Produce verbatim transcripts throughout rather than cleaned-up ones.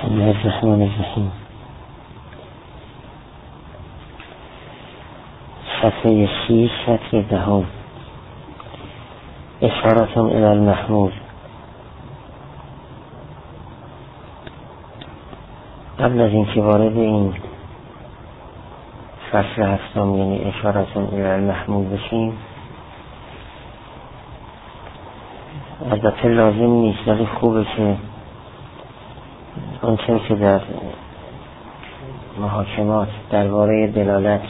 بسم الله الرحمن الرحیم. صفحه شیش سطر دهم. اشارة الی المحمول. قبل از اینکه وارد این فصل هفتم یعنی اشارة الی المحمول بشیم، البته لازم نیست ولی خوبه که اونچه که در محاکمات درباره دلالت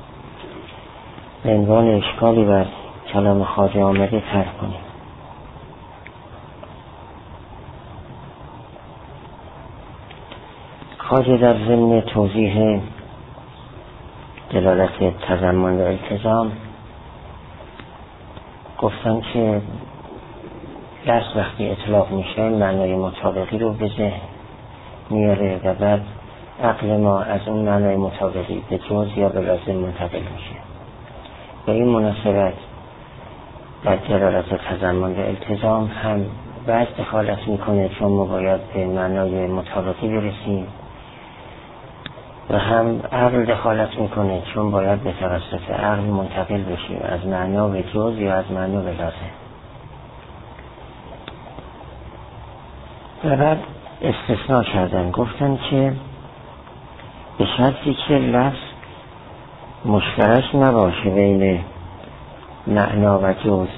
به عنوان اشکالی بر کلام خواجه آمده طرح کنیم. خواجه در ضمن توضیح دلالت تضمن و التزام گفتن که لفظ وقتی اطلاق میشه معنای مطابقی رو به ذهن میاره و بعد عقل ما از اون معنای مطابقی به جز یا به لازم منتقل میشه. به این مناسبت در دلالت تضمن و التزام هم بعض دخالت میکنه چون ما باید به معنای مطابقی برسیم و هم عقل دخالت میکنه چون باید به توسط عقل منتقل بشیم از معنا به جز یا از معنا به لازم. و بعد استثناء کردن، گفتن که به شرطی که لفظ مشترک نباشه بین معنا و جز،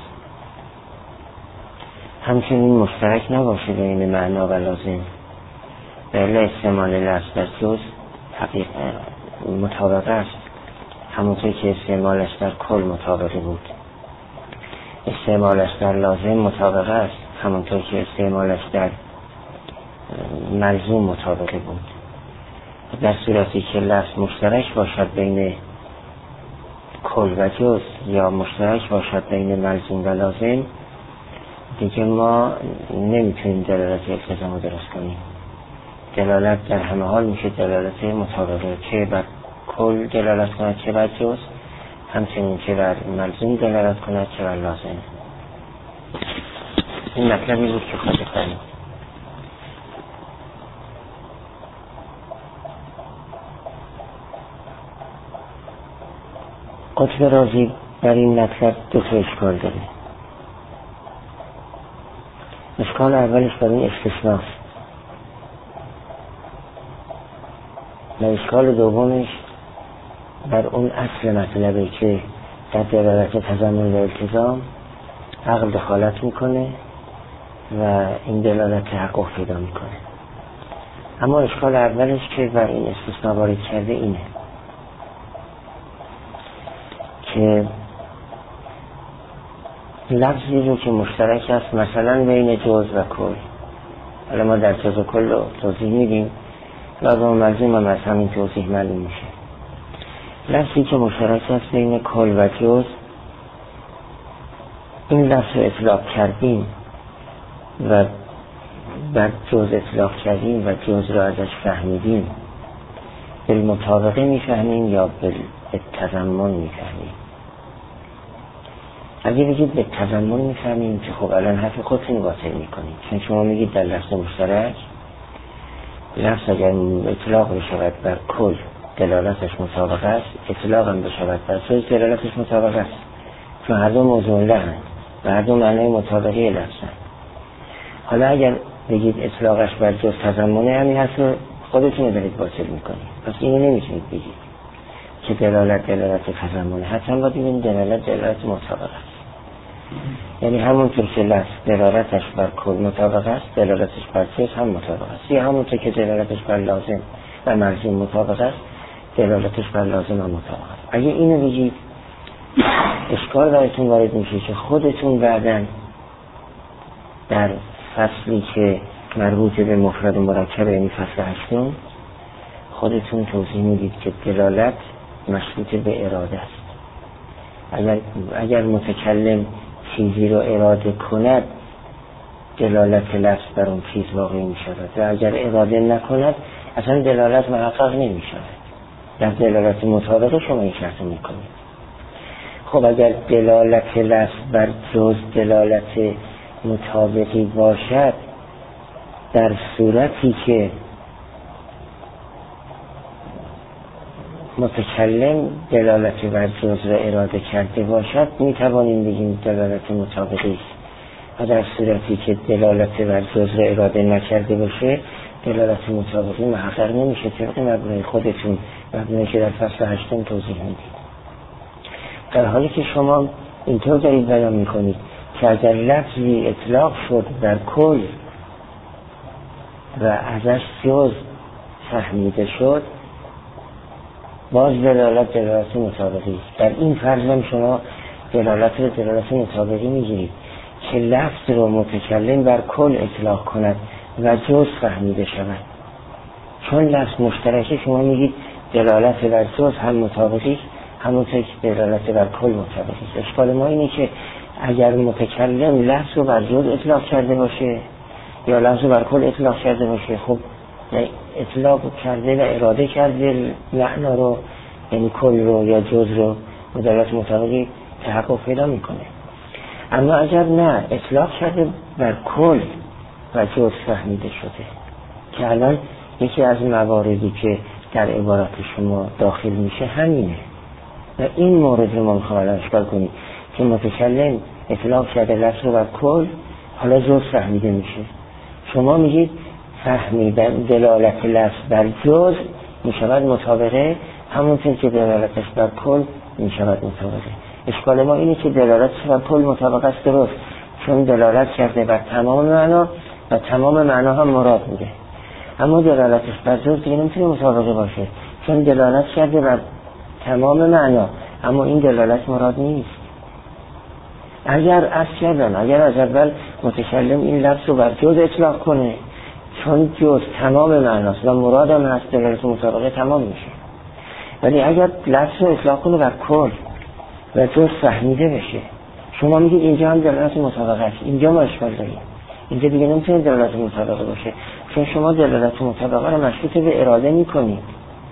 همچنین مشترک نباشه بین معنا و لازم، بله استعمال لفظ در جز حقیقت مطابق است، همونطور که استعمالش در کل مطابق بود. استعمالش در لازم مطابق است، همونطور که استعمالش در ملزوم مطابق بود. در صورتی که لفظ مشترک باشد بین کل و جز یا مشترک باشد بین ملزوم و لازم، دیگه ما نمیتونیم دلالت التزام رو درست کنیم. دلالت در همه حال میشه دلالت مطابقه، چه بر کل دلالت کند چه بر جز، همچنین چه بر ملزوم دلالت کند چه بر لازم. این مطلبی بود که خواهد فرمود. قطب رازی در این مطلب دو تا اشکال داره. اشکال اولش بر این استثناست و اشکال دومش بر اون اصل مطلبه که در دلالت تضمن و التزام عقل دخالت میکنه و این دلالت تحقق پیدا میکنه. اما اشکال اولش که بر این استثناء وارد کرده اینه که لفظی رو که مشترک است مثلا بین جز و کل، حالا ما در جز و کل رو توضیح میدیم، لازم و ملزوم هم از همین توضیح معلوم میشه. لفظی که مشترک است بین کل و جز، این لفظ رو اطلاق کردیم و بر جز اطلاق کردیم و جز رو ازش فهمیدیم، بالمطابقه میفهمیم یا بالتضمن میفهمیم. اگه بگید به تضمن میفهمیم که خب الان حرف خودتون باطل میکنید، چون شما میگید در لفظ مشترک لفظ اگر اطلاق بشود بر کل دلالتش مطابق است، اطلاق هم بشود بر جز دلالتش مطابق است، چون هر دو موضوع لحن و هر دو معنی مطابقی لفظن. حالا اگر بگید اطلاقش بر جز تضمنه، همین حرف خودتون رو دارید باطل میکنید. پس اینو نمیتونید بگید که دلالت دلالت تضمنه، حتما باید بگید دلالت دلالت مطابق است. یعنی همونطور که لفظ دلالتش بر کل مطابق است، دلالتش بر جز هم مطابق است، یا همونطور که دلالتش بر لازم و ملزوم مطابق است، دلالتش بر لازم هم مطابق است. اگه اینو بگید اشکال براتون وارد میشه که خودتون بعداً در فصلی که مربوط به مفرد و مرکب یعنی فصل هشتم خودتون توضیح میدید که دلالت مشروط به اراده است. اگر اگر متکلم چیزی رو اراده کند دلالت لفظ بر اون چیز واقعی می شود و اگر اراده نکند اصلا دلالت محقق نمی شود. در دلالت مطابقه شما این شرط می کنید. خب اگر دلالت لفظ بر جز دلالت مطابقی باشد، در صورتی که متکلم دلالت بر جز را اراده کرده باشد می توانیم بگیم دلالت مطابقی است، و در صورتی که دلالت بر جز را اراده نکرده باشه دلالت مطابقی محقق نمیشه. طبق مبنای خودتون، مبنایی که در فصل هشتم توضیح میدید. در حالی که شما اینطور دارید بیان میکنید که اگر لفظی اطلاق شد بر کل و ازش جز فهمیده شد باز دلالت دلالت مطابقی است. در این فرض هم شما دلالت رو دلالت مطابقی میگیرید که لفظ رو متکلم بر کل اطلاق کند و جز فهمیده شود. چون لفظ مشترکه شما میگید دلالت بر جز هم مطابقی است، همونطور که دلالت بر کل مطابقی است. اشکال ما اینه که اگر متکلم لفظ رو بر جز اطلاق کرده باشه یا لفظ رو بر کل اطلاق کرده باشه، خب اطلاق کرده و اراده کرده معنا رو، یعنی کل رو یا جز رو، دلالت مطابقی تحقق پیدا میکنه. اما اگر نه اطلاق کرده بر کل و جز فهمیده شده، که الان یکی از مواردی که در عبارت شما داخل میشه همینه و این مورد رو ما میخوام الان اشکال کنیم که متکلم اطلاق کرده لفظ رو بر کل، حالا جز فهمیده میشه. شما میگید فهمیدن دلالت لفظ بر جز میشود مطابقه، همونطور که دلالتش بر کل میشود مطابقه. اشکال ما اینه که دلالتش بر کل مطابقه است، درست، چون دلالت کرده بر تمام معنا و تمام معنا هم مراد بوده. اما دلالتش بر جز دیگه نمیتونه مطابقه باشه، چون دلالت کرده بر تمام معنا اما این دلالت مراد نیست. اگر از کردن اگر از اول متکلم این لفظ رو بر جز اطلاق کنه، چون جز تمام معناست و مراد هم هست، دلالت مطابقه تمام میشه. ولی اگر لفظ رو اطلاق کنه بر کل و جز فهمیده بشه، شما میگید اینجا هم دلالت مطابقه است، اینجا ما اشکال داریم، اینجا دیگه نمیتونه دلالت مطابقه باشه، چون شما دلالت مطابقه رو مشروط به اراده میکنید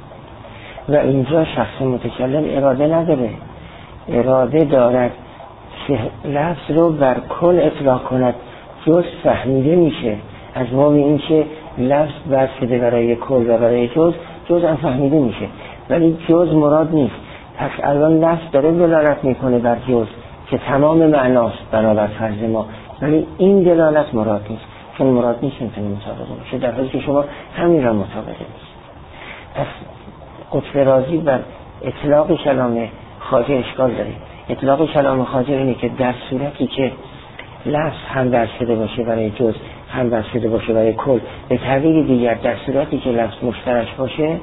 و اینجا شخص متکلم اراده نداره. اراده دارد که لفظ رو بر کل اطلاق کند، جز فهمیده میشه. از باب این که لفظ بر شده برای کل و برای جز، جز هم فهمیده میشه، ولی جز مراد نیست. پس الان لفظ داره دلالت میکنه بر جز که تمام معناست بنابر فرض ما، ولی این دلالت مراد نیست، چون مراد نیست میتونه مطابقه باشه، در حالی که شما همین را مطابقه نیست. پس قطب رازی بر اطلاق کلام خواجه اشکال داره. اطلاق کلام خواجه اینه که در صورتی که لفظ هم بر شده باشه برای جز، هم بر شده باشه برای کل، به تعبیر دیگر در صورتی که لفظ مشترک باشه،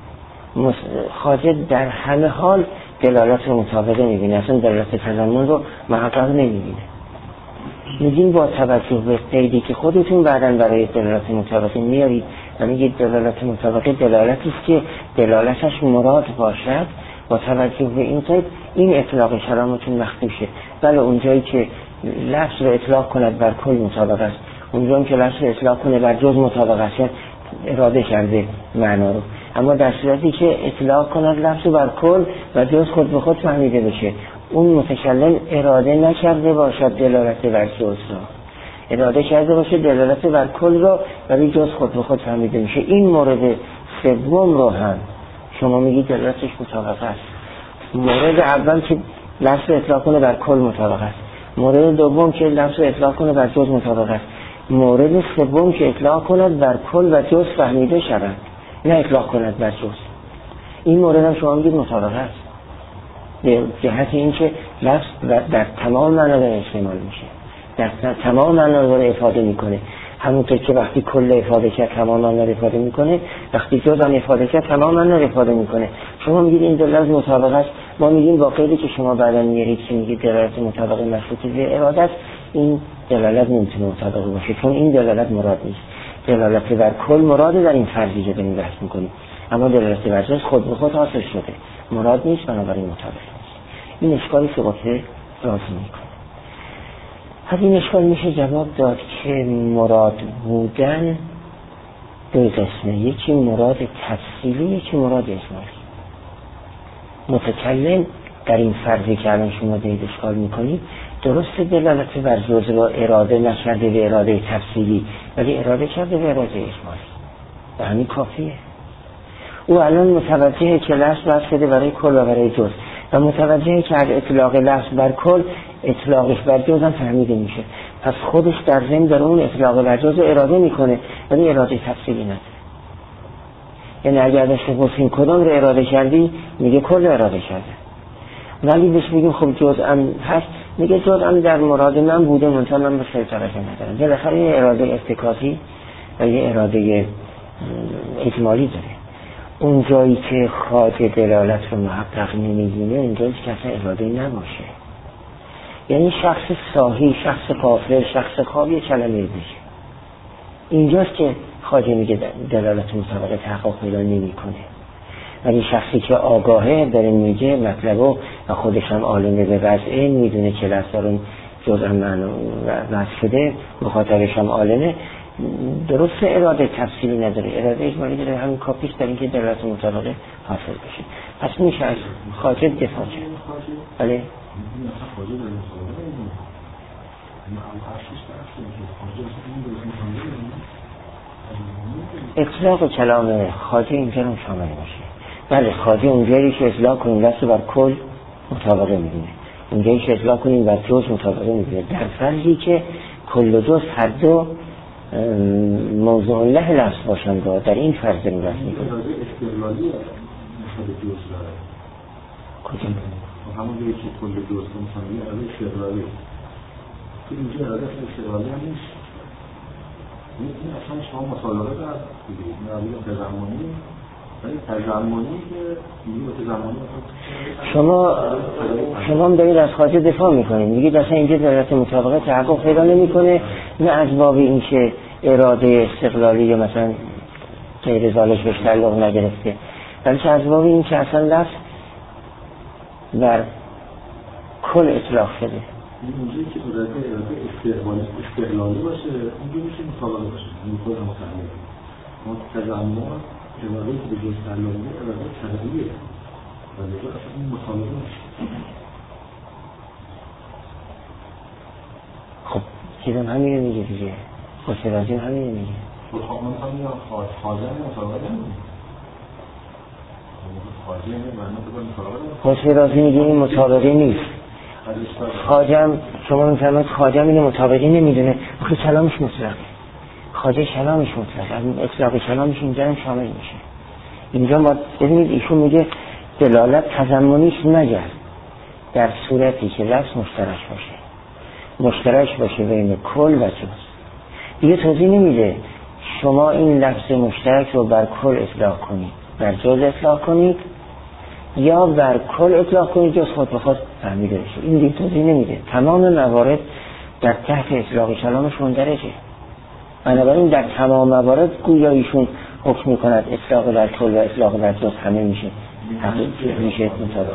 خواجه در همه حال دلالت مطابقه میبینه، اصلا دلالت تضمن رو محقق نمیبینه. میگیم با توجه به قیدی که خودتون بعداً برای دلالت مطابقه میارید و میگید دلالت مطابقه دلالتی است که دلالتش مراد باشد، با توجه به این قید این اطلاق کلامتون مخفی شه. بله اونجایی که لفظ رو اطلاق کند بر کل مطابقه است، اونجایی که لفظ رو اطلاق کنه بر جز مطابقه است، اراده کرده معنا رو. اما در صورتی که اطلاق کند لفظ بر کل و جز خود به خود فهمیده بشه، اون متکلم اراده نکرده باشد دلالت بر جز رو، اراده کرده باشه دلالت بر کل رو ولی جز خود به خود فهمیده میشه. این مورد سوم رو هم شما میگید دلالتش مطابقه است. مورد اول که لفظ اطلاق کنه بر کل مطابقه است، مورد دوم که لفظ اطلاق کنه بر جز مطابقه است، مورد سوم که اطلاق کند بر کل و جز فهمیده شود، نه اطلاق کند بر جز. این مورد هم شما میگید مطابقه است، به جهت اینکه لفظ در تمام معنا داره استعمال میشه، در تمام معنا داره افاده میکنه. همونطور که وقتی کل افاده کرد تمام معنا افاده میکنه، وقتی جز هم افاده کرد تمام معنا افاده میکنه. شما میگید این دلالت مطابقه است، ما میگیم با قیدی که شما بعدا میارید که میگید دلالت مطابقه مشروط به اراده است، این دلالت نمیتونه مطابقه باشه، چون این دلالت مراد نیست. دلالت بر کل مراده در این فرضی که داریم بحث میکنیم، اما دلالت بر جز خود به خود حاصل شده، مراد نیست، بنابراین مطابقه نیست. این اشکالی که قطب رازی میکنه. از این اشکال میشه جواب داد که مراد بودن دو قسمه، یکی مراد تفصیلی، یکی مراد اجمالی. متکلم در این فرضی که الان شما دارید اشکال میکنید درست دلالت بر جز را اراده نکرده به اراده تفصیلی، ولی اراده کرده به اراده اجمالی و همین کافیه. او الان متوجهه که لفظ بر شده برای کل و برای جز و متوجهه که از اطلاق لفظ بر کل اطلاقش بر جز هم فهمیده میشه. پس خودش در ضمن در اون اطلاق بر جز رو اراده میکنه ولی اراده تفصیلی نداره. یعنی اگر داشت بپرسیم کدام رو اراده کردی میگه کل اراده کرده، ولی بهش میگیم خب جزءم هست میگه جزءم در مراد من بوده منتها من به خیلی توجه ندارم. بالاخره یه اراده ارتکازی و یه اراده اجمالی داره. اون جایی که خواجه دلالت رو محقق نمیدونه اون جایی که اصلا اراده نباشه. یعنی شخص صاحی، شخص غافل، شخص خوابی کلمه بشه. اینجاست که خواجه میگه دلالت مسابقه تحقق پیدا نمیکنه. ولی شخصی که آگاهه داره میگه مطلبو و خودش هم عالمه به وضعه، میدونه که لفظارون جزء من وضع شده، مخاطبش هم عالمه، درست اراده تفصیلی نداره، اراده اجمالی داره، همین کافیش در این که دلالت مسابقه حاصل بشه. پس میشه از خواجه دفاع کرد. بله؟ اطلاق کلام خواجه اینجا رو شامل باشه. بله خواجه اونجایی که اطلاق کنیم لفظ بر کل مطابقه میدونه، اونجایی که اطلاق کنیم بر جز مطابقه میدونه، در فرضی که کل و جز هر دو موضوع له لفظ باشن. در این فرض داریم بحث میکنیم. استقلالی نسبت جز داره کجا؟ همون جایی که کل جز کنیم اراده استقلالی که اینجا اراده استقلالی هم نیست. این اصلا شما مطالعه در نوعی تضمنی ولی تضمنی که میگه تضمنی شما شما هم دارید از خواجه دفاع میکنید، میگید اصلا اینجا دلالت مطابقه تحقق پیدا نمیکنه، نه از باب این که اراده استقلالی یا مثلا غیر ذالک بهش تعلق نگرفته، بلکه از باب این که اصلا لفظ بر کل اطلاق شده. اینجایی که اراده اراده استقلالی استقلالی باشه اونجا میشه مطابقه باشه، مطابقه مطابقه ما تضمن اراده که به جز تعلق میده اراده تضمنیه ولی تو اصلا این مطابقه باشه. خب چیزم همینه میگه دیگه، خسرازی همینه میگه. خب من همین خواجه مطابقه نمیده، خواجه مطابقه خسرازی میگه این مطابقه نیست. خواجم شما میفرمایید خواجم اینو مطابقی نمیدونه، آخه کلامش مطلقه، خواجه کلامش مطلقه، از اطلاق کلامش اینجا هم شامل میشه. اینجا ما ببینید ایشون میگه دلالت تضمنیش مگر در صورتی که لفظ مشترک باشه، مشترک باشه بین کل و جز. دیگه توضیح نمیده شما این لفظ مشترک رو بر کل اطلاق کنید، بر جز اطلاق کنید یا بر کل اطلاق کنید جز خود به خود فهمیده بشه. این دیگه توضیح نمیده. تمام موارد در تحت اطلاق کلامش مندرجه. بنابراین در تمام موارد گویا ایشون حکم میکند اطلاق بر کل و اطلاق بر جز همه میشه حقیقی میشه مطابق.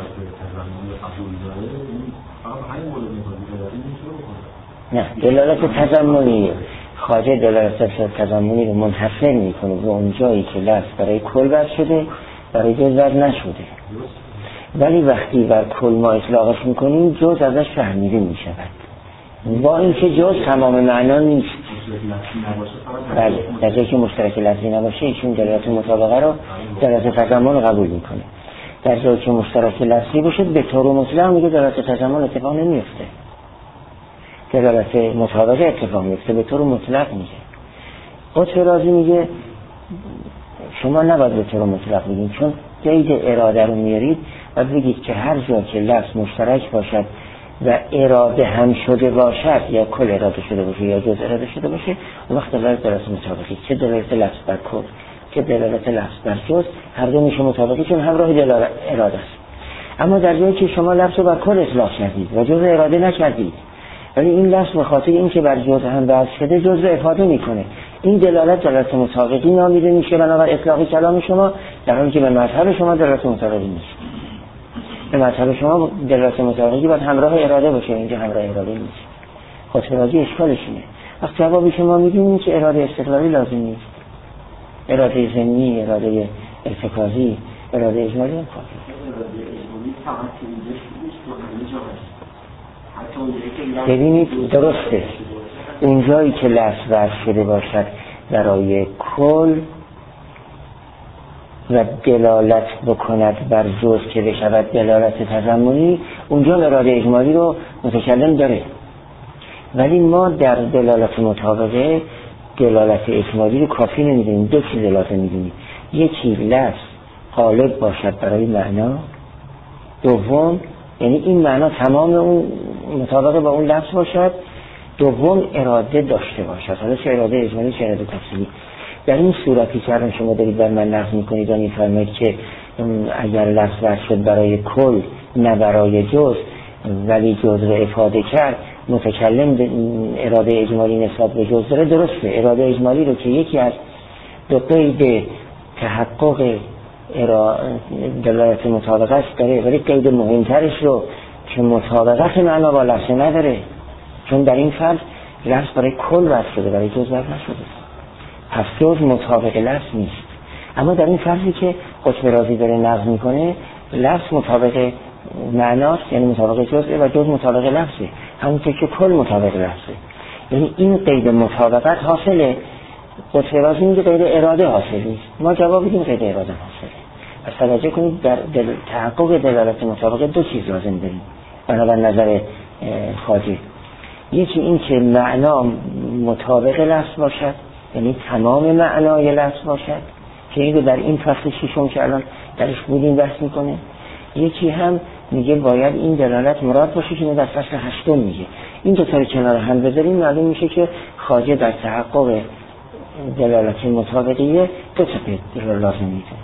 نه دلالت تضمنی خواجه دلالت تضمنی رو منحصر میکنه به اون جایی که لفظ برای کل بر شده برای جز بر نشده، ولی وقتی بر کل ما اطلاقش میکنیم جز ازش فهمیده میشود با اینکه جز تمام معنا نیست. بله در جایی که مشترک لفظی نباشه ایشون دلالت مطابقه رو دلالت تضمن رو قبول میکنه، در جایی که مشترک لفظی باشه به طور مطلق میگه دلالت تضمن اتفاق نمیفته، دلالت مطابقه اتفاق میفته، به طور مطلق میگه. قطب رازی میگه شما نباید به طور مطلق بگید، چون قید اراده رو میارید و بگید که هر جا که لفظ مشترک باشد و اراده هم شده باشد یا کل اراده شده باشه یا جز اراده شده باشه اون وقت دلالت دلالت مطابقی، چه دلالت لفظ بر کل چه دلالت لفظ بر جز هر دو میشه مطابقی چون همراه دلالت اراده است. اما در جایی که شما لفظ رو بر کل اطلاق کردید و جز اراده نکردید ولی این لفظ به خاطر اینکه بر جز هم بحث شده جز رو افاده میکنه، این دلالت دلالت مطابقی نامیده میشه بنابر اطلاق کلام شما، در حالی که به مذهب شما دلالت مطابقی نیست. به مذهب شما دلالت مطابقی باید همراه اراده باشه، اینجا همراه اراده نیست. خاطر راضی اشکالش اینه. وقتی جواب شما میگیم که اراده استقلالی لازم نیست، اراده ضمنی، اراده ارتکازی، اراده اجمالی هم کافیه. ببینید درسته اونجایی که لفظ وضع شده باشد برای کل و دلالت بکند بر جز که بشود دلالت تضمنی، اونجا اراده اجمالی رو متکلم داره. ولی ما در دلالت مطابقه دلالت اجمالی رو کافی نمیدونیم. دو چیز لازم میدونیم: یکی لفظ غالب باشد برای معنا، دوم یعنی این معنا تمام اون مطابق با اون لفظ باشد، دوم اراده داشته باشد. حالا چه اراده اجمالی چه اراده تفصیلی. در این صورتی که الان شما دارید بر من نقض میکنید و میفرمایید که اگر لفظ وضع شد برای کل نه برای جز، ولی جز رو افاده کرد، متکلم اراده اجمالی نسبت به جز داره، درسته. اراده اجمالی رو که یکی از دو قید تحقق دلالت مطابقت داره، ولی قید مهمترش رو که مطابقت معنا با لفظ نداره، چون در این فرض لفظ برای کل وضع شده، برای جز وضع نشده، پس جز مطابق لفظ نیست. اما در این فرضی که قطب رازی داره نقض میکنه، لفظ مطابق معناست، یعنی مطابق جزء، و جز مطابق لفظه، همونطور که کل مطابق لفظه. یعنی این قید مطابقت حاصله. قطب رازی میگه قید اراده حاصل نیست، ما جواب میدیم قید اراده حاصله. پس توجه کنید در دل... تحقق دلالت مطابقه دو چیز لازم داریم بنابر نظر خواجه. یکی این که معنا مطابق لفظ باشد، یعنی تمام معنای لفظ باشد، که این رو در این فصل ششم که الان درش بودیم بحث میکنه. یکی هم میگه باید این دلالت مراد باشه که در فصل هشتم میگه. این دو تا رو کنار هم بذاریم معلوم میشه که خواجه در تحقق دلالت مطابقیه دو تا قید رو لازم میدونه.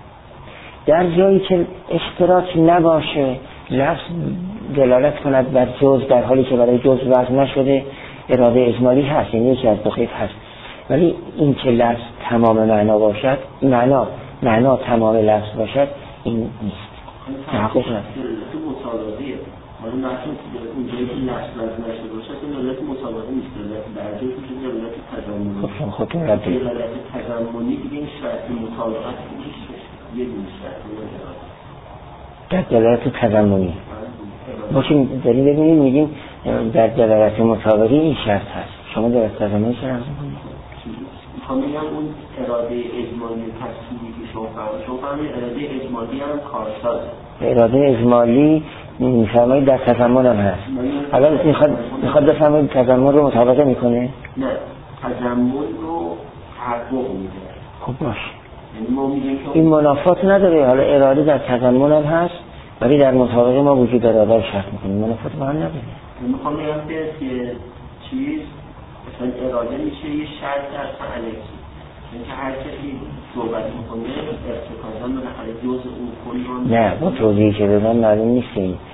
در جایی که اشتراک نباشه، لفظ دلالت کند بر جز در حالی که برای جز وضع نشده، اراده اجمالی هست، یعنی یکی از دو قید هست. ولی این که لفظ تمام معنا باشد، معنا معنا تمام لفظ باشد، این نیست. تحقق نداره. تو مطالعه حالا مثلا اونجایی که لفظ وضع نشده باشد، این دلالت مطابقه نیست، دلالت درجه میشه دلالت تضمنی. خب خودتون رد کنید. دلالت تضمنی دیگه این شرط مطابقت نیست، یه دونه شرط مطابقت. در دلالت تضمنی باشیم داریم ببینیم میگیم در دلالت مطابقی این شرط هست. شما دلالت تضمنی چه رمز میکنید؟ میخوام بگم اون اراده اجمالی تفصیلی که شما فرمایید، شما فرمایید اراده اجمالی هم کارسازه. اراده اجمالی میفرمایید در تضمن هم هست. حالا میخواد میخواد بفرمایید تضمن رو مطابقه میکنه؟ نه، تضمن رو تحقق میده. خب باش. یعنی ما میگیم که این منافات نداره. حالا اراده در تضمن هم هست، ولی در مطابقه ما وجود اراده رو شرط میکنیم. منافات با هم نداره. میخوام بگم که یه چیز مثلا اراده میشه یه شرط در فعلکی، یعنی که هر کسی صحبت میکنه ارتکازا بالاخره جز اون کل رو نه، با توضیحی که دادم معلوم نیست که این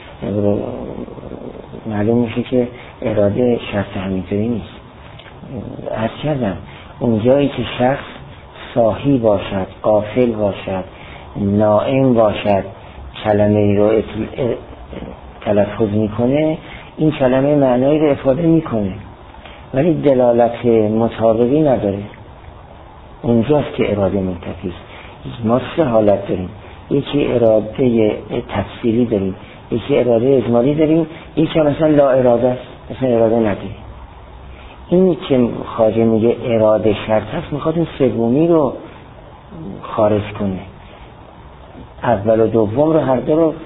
معلوم میشه که اراده شرط همینطوری نیست. عرض کردم اون جایی که شخص صاحی باشد، غافل باشد، نائم باشد، کلمه رو تلفظ میکنه، این کلمه معنایی رو افاده میکنه، ولی دلالت مطابقی نداره. اونجاست که اراده منتفی است. ما سه حالت داریم: یکی اراده تفصیلی داریم، یکی اراده اجمالی داریم، یکی مثلا لا اراده است، مثلا اراده نداریم. این که خواجه میگه اراده شرط هست، میخواد این سومی رو خارج کنه. اول و دوم رو هر دو رو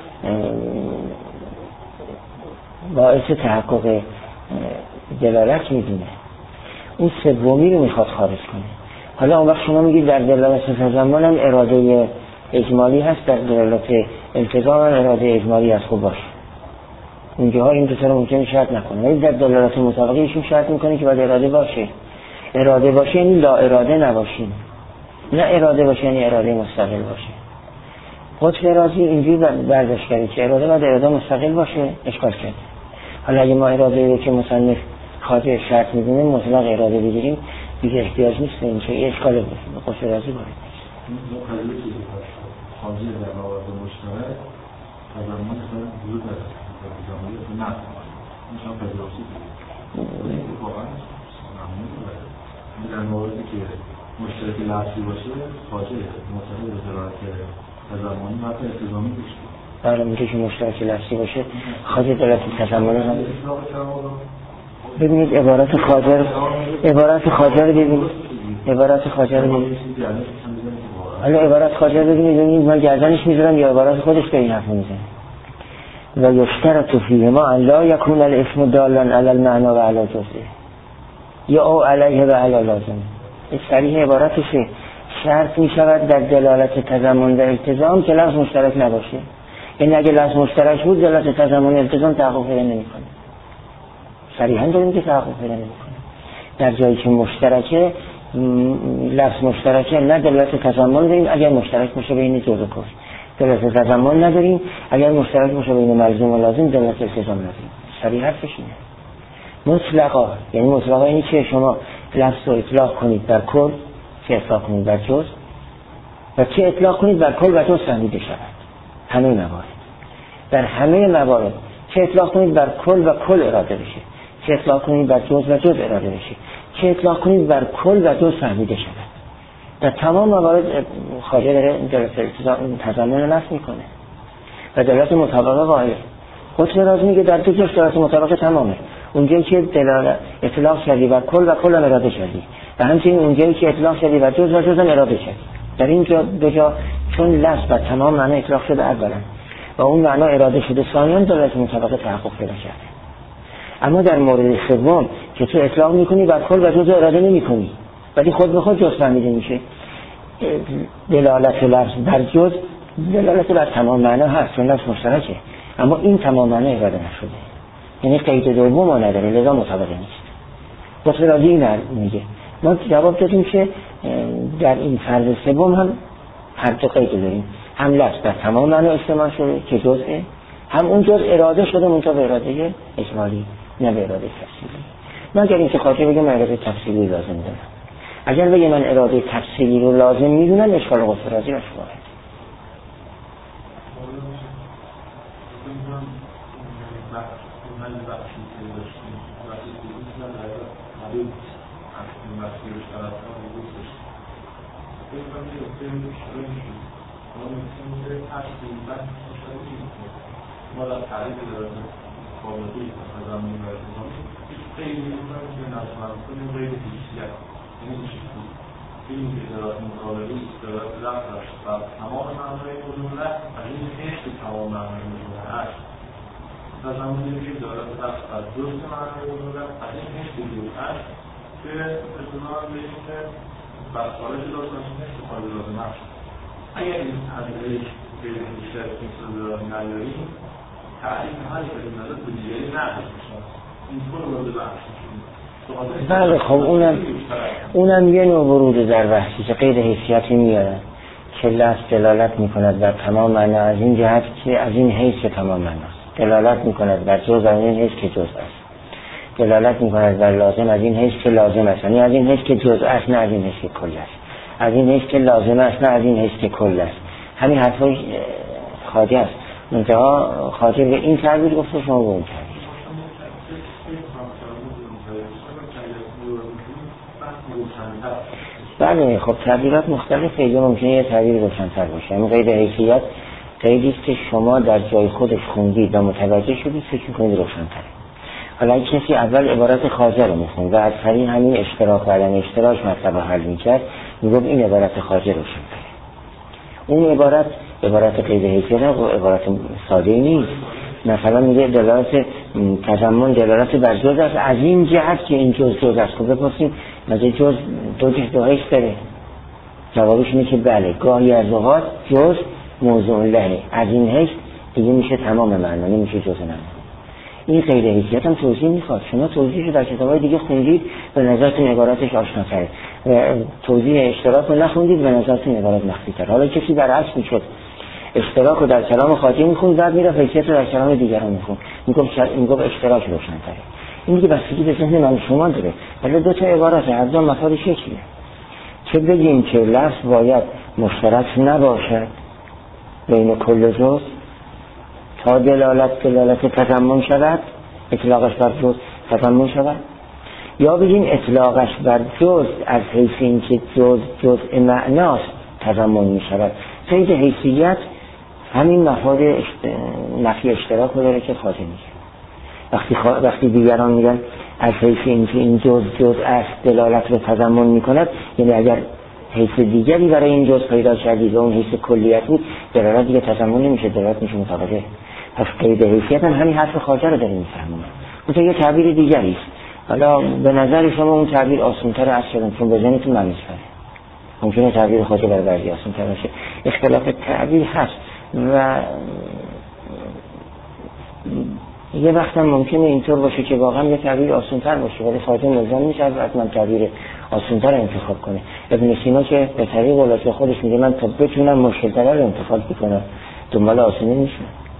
باعث تحقق دلالت میدونه، اون سومی رو میخواد خارج کنه. حالا اون وقت شما میگید در دلالت تضمن هم اراده اجمالی هست، در دلالت التزام هم اراده اجمالی هست. خوب باشه، اونجاها این دو تا رو ممکنه شرط نکنه، ولی در دلالت مطابقه ایشون شرط میکنه که باید اراده باشه. اراده باشه یعنی لا اراده نباشین، نه اراده باشه یعنی اراده مستقل باشه. قطب رازی اینجوری برداشت کرده که اراده باید اراده مستقل باشه، اشکال کرده. حالا اگه ما اراده رو که مصنف خواجه شرط میدونه مطلق اراده بگیریم، دیگه احتیاج نیست به این که یه اشکاله باشه. قطب رازی باید خواجه در موارد مشترک تضمن مثلا وجود نداره، تضمنی تو نه این شما پذیرفتی کنید واقعا نمونه داره. در موردی که مشترک لفظی باشه خواجه معتقد به دلالت تضمنی و حتی التزامی بیشتر. بله، میگه که مشترک لفظی باشه خواجه دلالت تضمنی هم. ببینید عبارت خواجه رو عبارت خواجه رو ببینید عبارت خواجه رو ببینید حالا عبارت خاطر ببینید من گردنش میذارم یا عبارت خودش به این حرف میزنه. و یشترط فیهما ان لا یکون الاسم دالا علی المعنی و علی جزئه یا او علیه و علی لازم. این صریح عبارتشه. شرط می شود در دلالت تضمن و التزام که لفظ مشترک نباشه. یعنی اگه لفظ مشترک بود دلالت تضمن و التزام تحقق پیدا نمیکنه. صریحا داریم که تحقق پیدا نمیکنه. در جایی که مشترکه لفظ مشترکه نه دلالت تضمن داریم اگر مشترک باشه بین جزء و کل. دلالت تضمن نداریم اگر مشترک باشه بین ملزوم و لازم دلالت التزام نداریم. صریح حرفش اینه. مطلقا یعنی مطلقا یعنی که شما لفظ رو اطلاق کنید بر کل چه اطلاق کنید بر جز و چه اطلاق کنید بر کل و جز فهمیده شود. همه موارد در همه موارد چه اطلاق کنید بر کل و کل اراده بشه، چه اطلاق کنید بر جز و جز اراده بشه، چه اطلاق کنید بر کل و جز فهمیده شود. در تمام موارد خواجه داره دلالت تضمن رو نفی میکنه و دلالت مطابقه قائل. قطب راز میگه در دو جز دلالت مطابقه تمامه. اونجایی که دلالت اطلاق شدی بر کل و کل هم اراده شدی و همچنین اونجایی که اطلاق شدی بر جز و جز هم اراده شدی. در این جا دو جا چون لفظ بر تمام معنا اطلاق شده اولا و اون معنا اراده شده ثانیاً دلالت مطابقه تحقق پیدا کرده. اما در مورد سوم که تو اطلاق میکنی بر کل و جز اراده نمیکنی ولی خود به خود جز فهمیده میشه، دلالت لفظ بر جز دلالت بر تمام معنا هست چون لفظ مشترکه اما این تمام معنا اراده نشده، یعنی قید دوم ما نداره لذا مطابقه نیست. قطب رازی این میگه. ما جواب دادیم که در این فرض سوم هم هر دو قید داریم، هم لفظ در تمام معنا استعمال شده که جزئه، هم اون جز اراده شده منتها به اراده اجمالی نه به اراده تفصیلی. من اگر این که خاطر بگم اراده تفصیلی لازم دارم، اگر بگم من اراده تفصیلی رو لازم میدونم اشکال قطب رازی رو شواره. ما در تعریف داریم قابلی تضمن و التزام خیلی می‌کنیم که نظم کنیم غیر حیثیت یعنی چیزی این که در مقابله استرات لفظ و تمام معنای علوم لفظ از این حیث تمام معنای علوم هست تضمنی که دارد لفظ از درست معنای علوم لفظ از این حیث علوم هست که اصطلاح بهش که بر خارج لازم نیست خارج لازم هست. اگر این تدریج غیر حیثیت مثل نداریم تعریف هایی که نظر به دیگری نداشت این طور وارد بحث شد. بله خب اونم اونم یه نوع ورود در بحثی که قید حیثیتی میارن که لفظ دلالت میکند بر تمام معنا از این جهت که از این حیث که تمام معناست، دلالت میکند بر جز از این حیث که جز است، دلالت میکند بر لازم از این حیث که لازم است، یعنی از این حیث که جز است نه از این حیث که کل است، از این حیث که لازم است نه از این حیث که کل است. همین حرفای خواجه است. منتها خاطر به این تعبیر گفته شما به اون تعبیر. بله خب تعبیرات مختلفه، یا ممکنه یه تعبیر روشن‌تر باشه. اما قید حیثیت قیدی است که شما در جای خودش خوندید و متوجه شدید فکر کنید روشن‌تره. حالا اگه کسی اول عبارت خواجه رو میخوند و از طریق همین اشتراک و عدم اشتراک مطلب حل میکرد میگفت این عبارت خواجه روشن‌تره. اون عبارت عبارت قید حیثیت عبارت ساده نیست. مثلا میگه دلالت تضمن دلالت بر جز است از این جهت که این جز جز است. خب بپرسیم مگه جز دو جز دو حیث داره؟ جوابش اینه که بله گاهی از اوقات جز موضوع له از این حیث دیگه میشه تمام معنا نمیشه جز معنا. این قید حیثیت هم توضیح میخواد. شما توضیحش در کتابای دیگه خوندید به نظرتون عبارتش آشناتره و توضیح اشتراک رو نخوندید به نظرتون عبارت مخفی‌تره. حالا کسی برعکس میشد اشتراک رو در کلام خواجه میخوند بعد میره حیثیت رو در کلام دیگران میخوند میگفت میگفت اشتراک روشن‌تره. این دیگه بستگی به ذهن من شما داره. ولی دو تا عبارت هر دو مفادش یکیه. چه بگیم که لفظ باید مشترک نباشد بین کل جز تا دلالت دلالت تضمن شود، اطلاقش بر جز تضمن شود، یا بگیم اطلاقش بر جز از حیث این که جز جزء معناست تضمن می شود. قید حیثیت همین مفاد اشت... نفی اشتراک رو داره که خواجه میگه. وقتی, خوا... وقتی دیگران میگن از حیث این که این جز جز است دلالت رو تضمن می کند، یعنی اگر حیث دیگری برای این جزء پیدا کردید و اون حیث کلیت بود، دلالت دیگه تضمن نمیشه، دلالت میشه متوجه. پس قید حیثیت هم همین حرف خواجه رو داریم میفهمونه. اون یه تعبیر دیگری است. حالا به نظر شما اون تعبیر آسان‌تر است چون به ذهنتون معنیش کنه. ممکنه تعبیر خواجه برای بعضی آسان‌تر باشه. اختلاف تعبیر هست و یه وقت هم ممکنه اینطور باشه که واقعا یه تعبیر آسان‌تر باشه ولی خواجه ملزم نیست از حتما تعبیر آسان‌تر انتخاب کنه. ابن سینا که به طریق ولایت خودش میگه من تا بتونم مشکل‌تر رو انتخاب بکنم دنبال آسانی نیستم.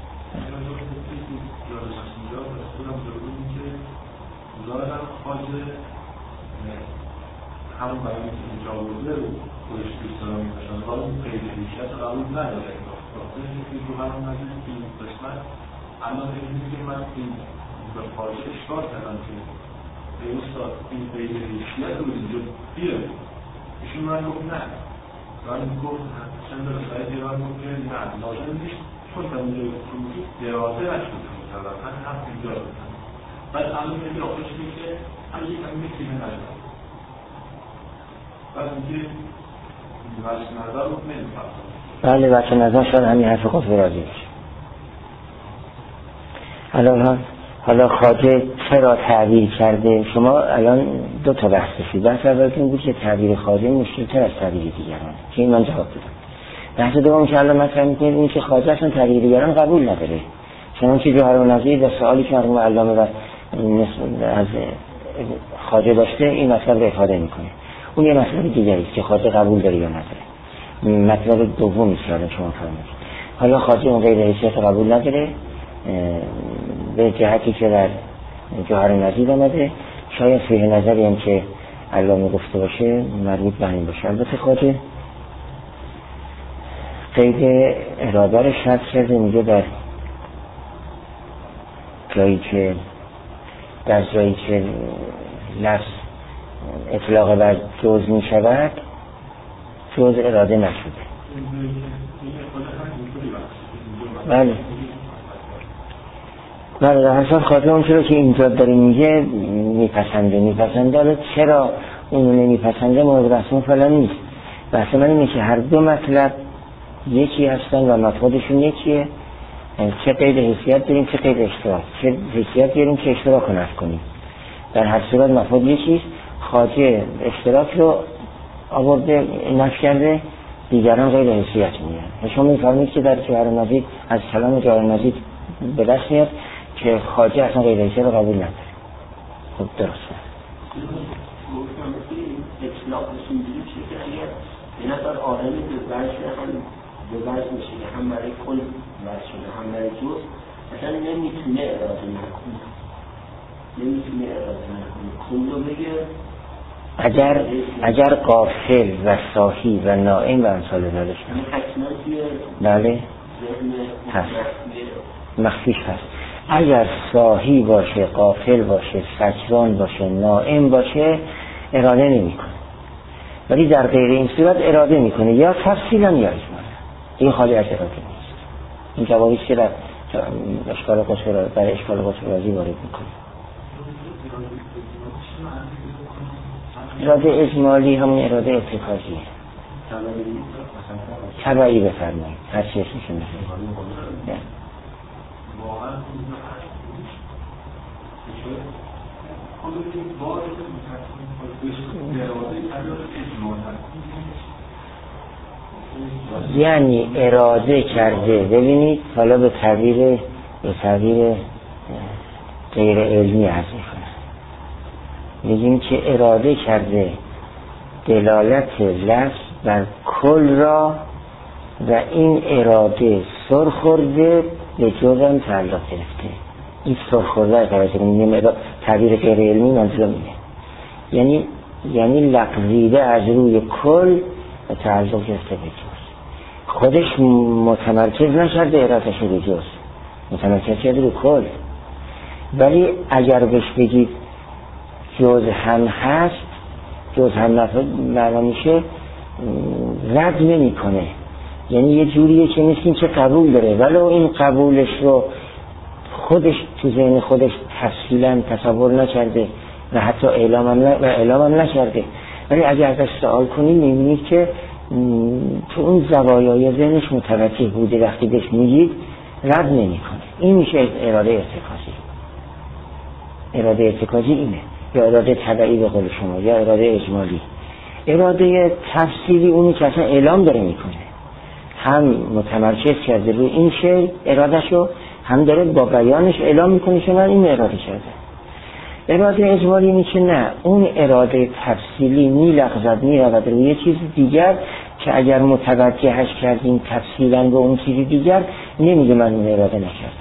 همون برای اینجا بوده رو خودش دوستان می‌باشن ولی اون قید حیثیت قبول نداره راستش که رو من اومده که این قسمت الان اینجوری که من این به خارج اشکال کردم که به استاد این قید حیثیت رو اینجا بیاره ایشون من گفت نه من گفت چند در سایت ایران گفت که نه لازم نیست چون در اونجا دراته نشده می‌کردم من هم اینجا بودم بعد الان میگه آخرش میگه همه یک هم میتونه ندارم بله بچه نظر شد همین حرف خود برازی بشه. الان حالا خواجه چرا تعبیر کرده؟ شما الان دو تا بحث داشتید. بحث اولتون بود که تعبیر خواجه مشکل‌تر از تعبیر دیگران که این من جواب دادم. بحث دوم که الان مطرح می‌کنید این که خواجه اصلا تعبیر دیگران قبول نداره. چون که جوهر النظیر در سوالی که مرحوم علامه و از خواجه داشته این مطلب رو افاده می‌کنه. اون یه مسئله دیگری است که خواجه قبول داره یا نداره. مطلب دومی است که شما فرمودید. حالا خواجه اون غیر حیثیت قبول نداره به جهتی که در جوهر النظیر آمده، شاید فیه نظری هم که علامه گفته باشه مربوط به همین باشه. البته خواجه قید اراده رو شرط کرده، میگه در جایی که در جایی که لفظ اطلاق بر جز می شود جز اراده نشده. بله بله در حساب خاطر اون چرا که اینجا داره میگه میپسنده میپسنده حالا چرا اونو نمیپسنده مورد بحثمون فعلا نیست. بحث من اینه که هر دو مطلب یکی هستن و مفهومشون یکیه. چه قید حیثیت داریم چه قید اشتراک، چه حیثیت داریم چه اشتراک رو نفی کنیم، در هر صورت مفهوم یکیست. خواجه اشتراک رو آورده نفی کرده، دیگران غیر حیثیت میگن. شما میفرمایید که در جوهر النظیر از کلام جوهر النظیر به دست میاد که خواجه اصلا غیر حیثیت رو قبول نداره. خب درسته. گفتم که اطلاقش اینجوری میشه که اگر یه نفر آدمی به وجه هم به وجه میشه که هم برای کل وجه شده هم برای جز اصلا نمیتونه اراده نکنه نمیتونه اراده نکنه کل رو بگه. اگر اگر غافل و صاحی و نائم و امثال ذالک بله هست مخفیش هست. اگر صاحی باشه غافل باشه سکران باشه نائم باشه اراده نمیکنه، ولی در غیر این صورت اراده میکنه یا تفصیلا یا اجمالا. این خالی از اراده نیست. این جوابی که در اشکال قصور برای اشکال قصور رازی وارد میکنه. اراده اجمالی همون اراده ارتکازیه. تبعی بفرمایید هر چی اسمشون بفرمایید. یعنی اراده کرده. ببینید حالا به تعبیر به تعبیر غیر علمی عرض میکنم، میگیم که اراده کرده دلالت لفظ بر کل را و این اراده سر خورده به جزم تعلق گرفته. این سر خورده توجه کنیم تعبیر غیر علمی منظورم اینه، یعنی یعنی لغزیده از روی کل و تعلق گرفته به جز. خودش متمرکز نشده ارادهش به جز، متمرکز کرده رو کل. ولی اگر بهش بگید جز هم هست، جز هم معنا میشه رد نمی کنه، یعنی یه جوریه که مثل این که قبول داره ولو این قبولش رو خودش تو ذهن خودش تفصیلا تصور نکرده و حتی اعلام هم, ن... اعلام هم نکرده، ولی اگر ازش سوال کنید می‌بینید که تو اون زوایای ذهنش متوجه بوده، وقتی بهش میگید رد نمی‌کنه. این میشه اراده ارتکازی. اراده ارتکازی اینه، یا اراده تبعی به قول شما، یا اراده اجمالی. اراده تفصیلی اونی که اصلا اعلام داره میکنه، هم متمرکز کرده روی این شی ارادهشو، هم داره با بیانش اعلام میکنه که من این اراده کرده. اراده اجمالی اینه که نه، اون اراده تفصیلی میلغزد میرود روی یه چیز دیگر که اگر متوجهش کردیم تفصیلا به اون چیز دیگر، نمیگه من اون اراده نکردم،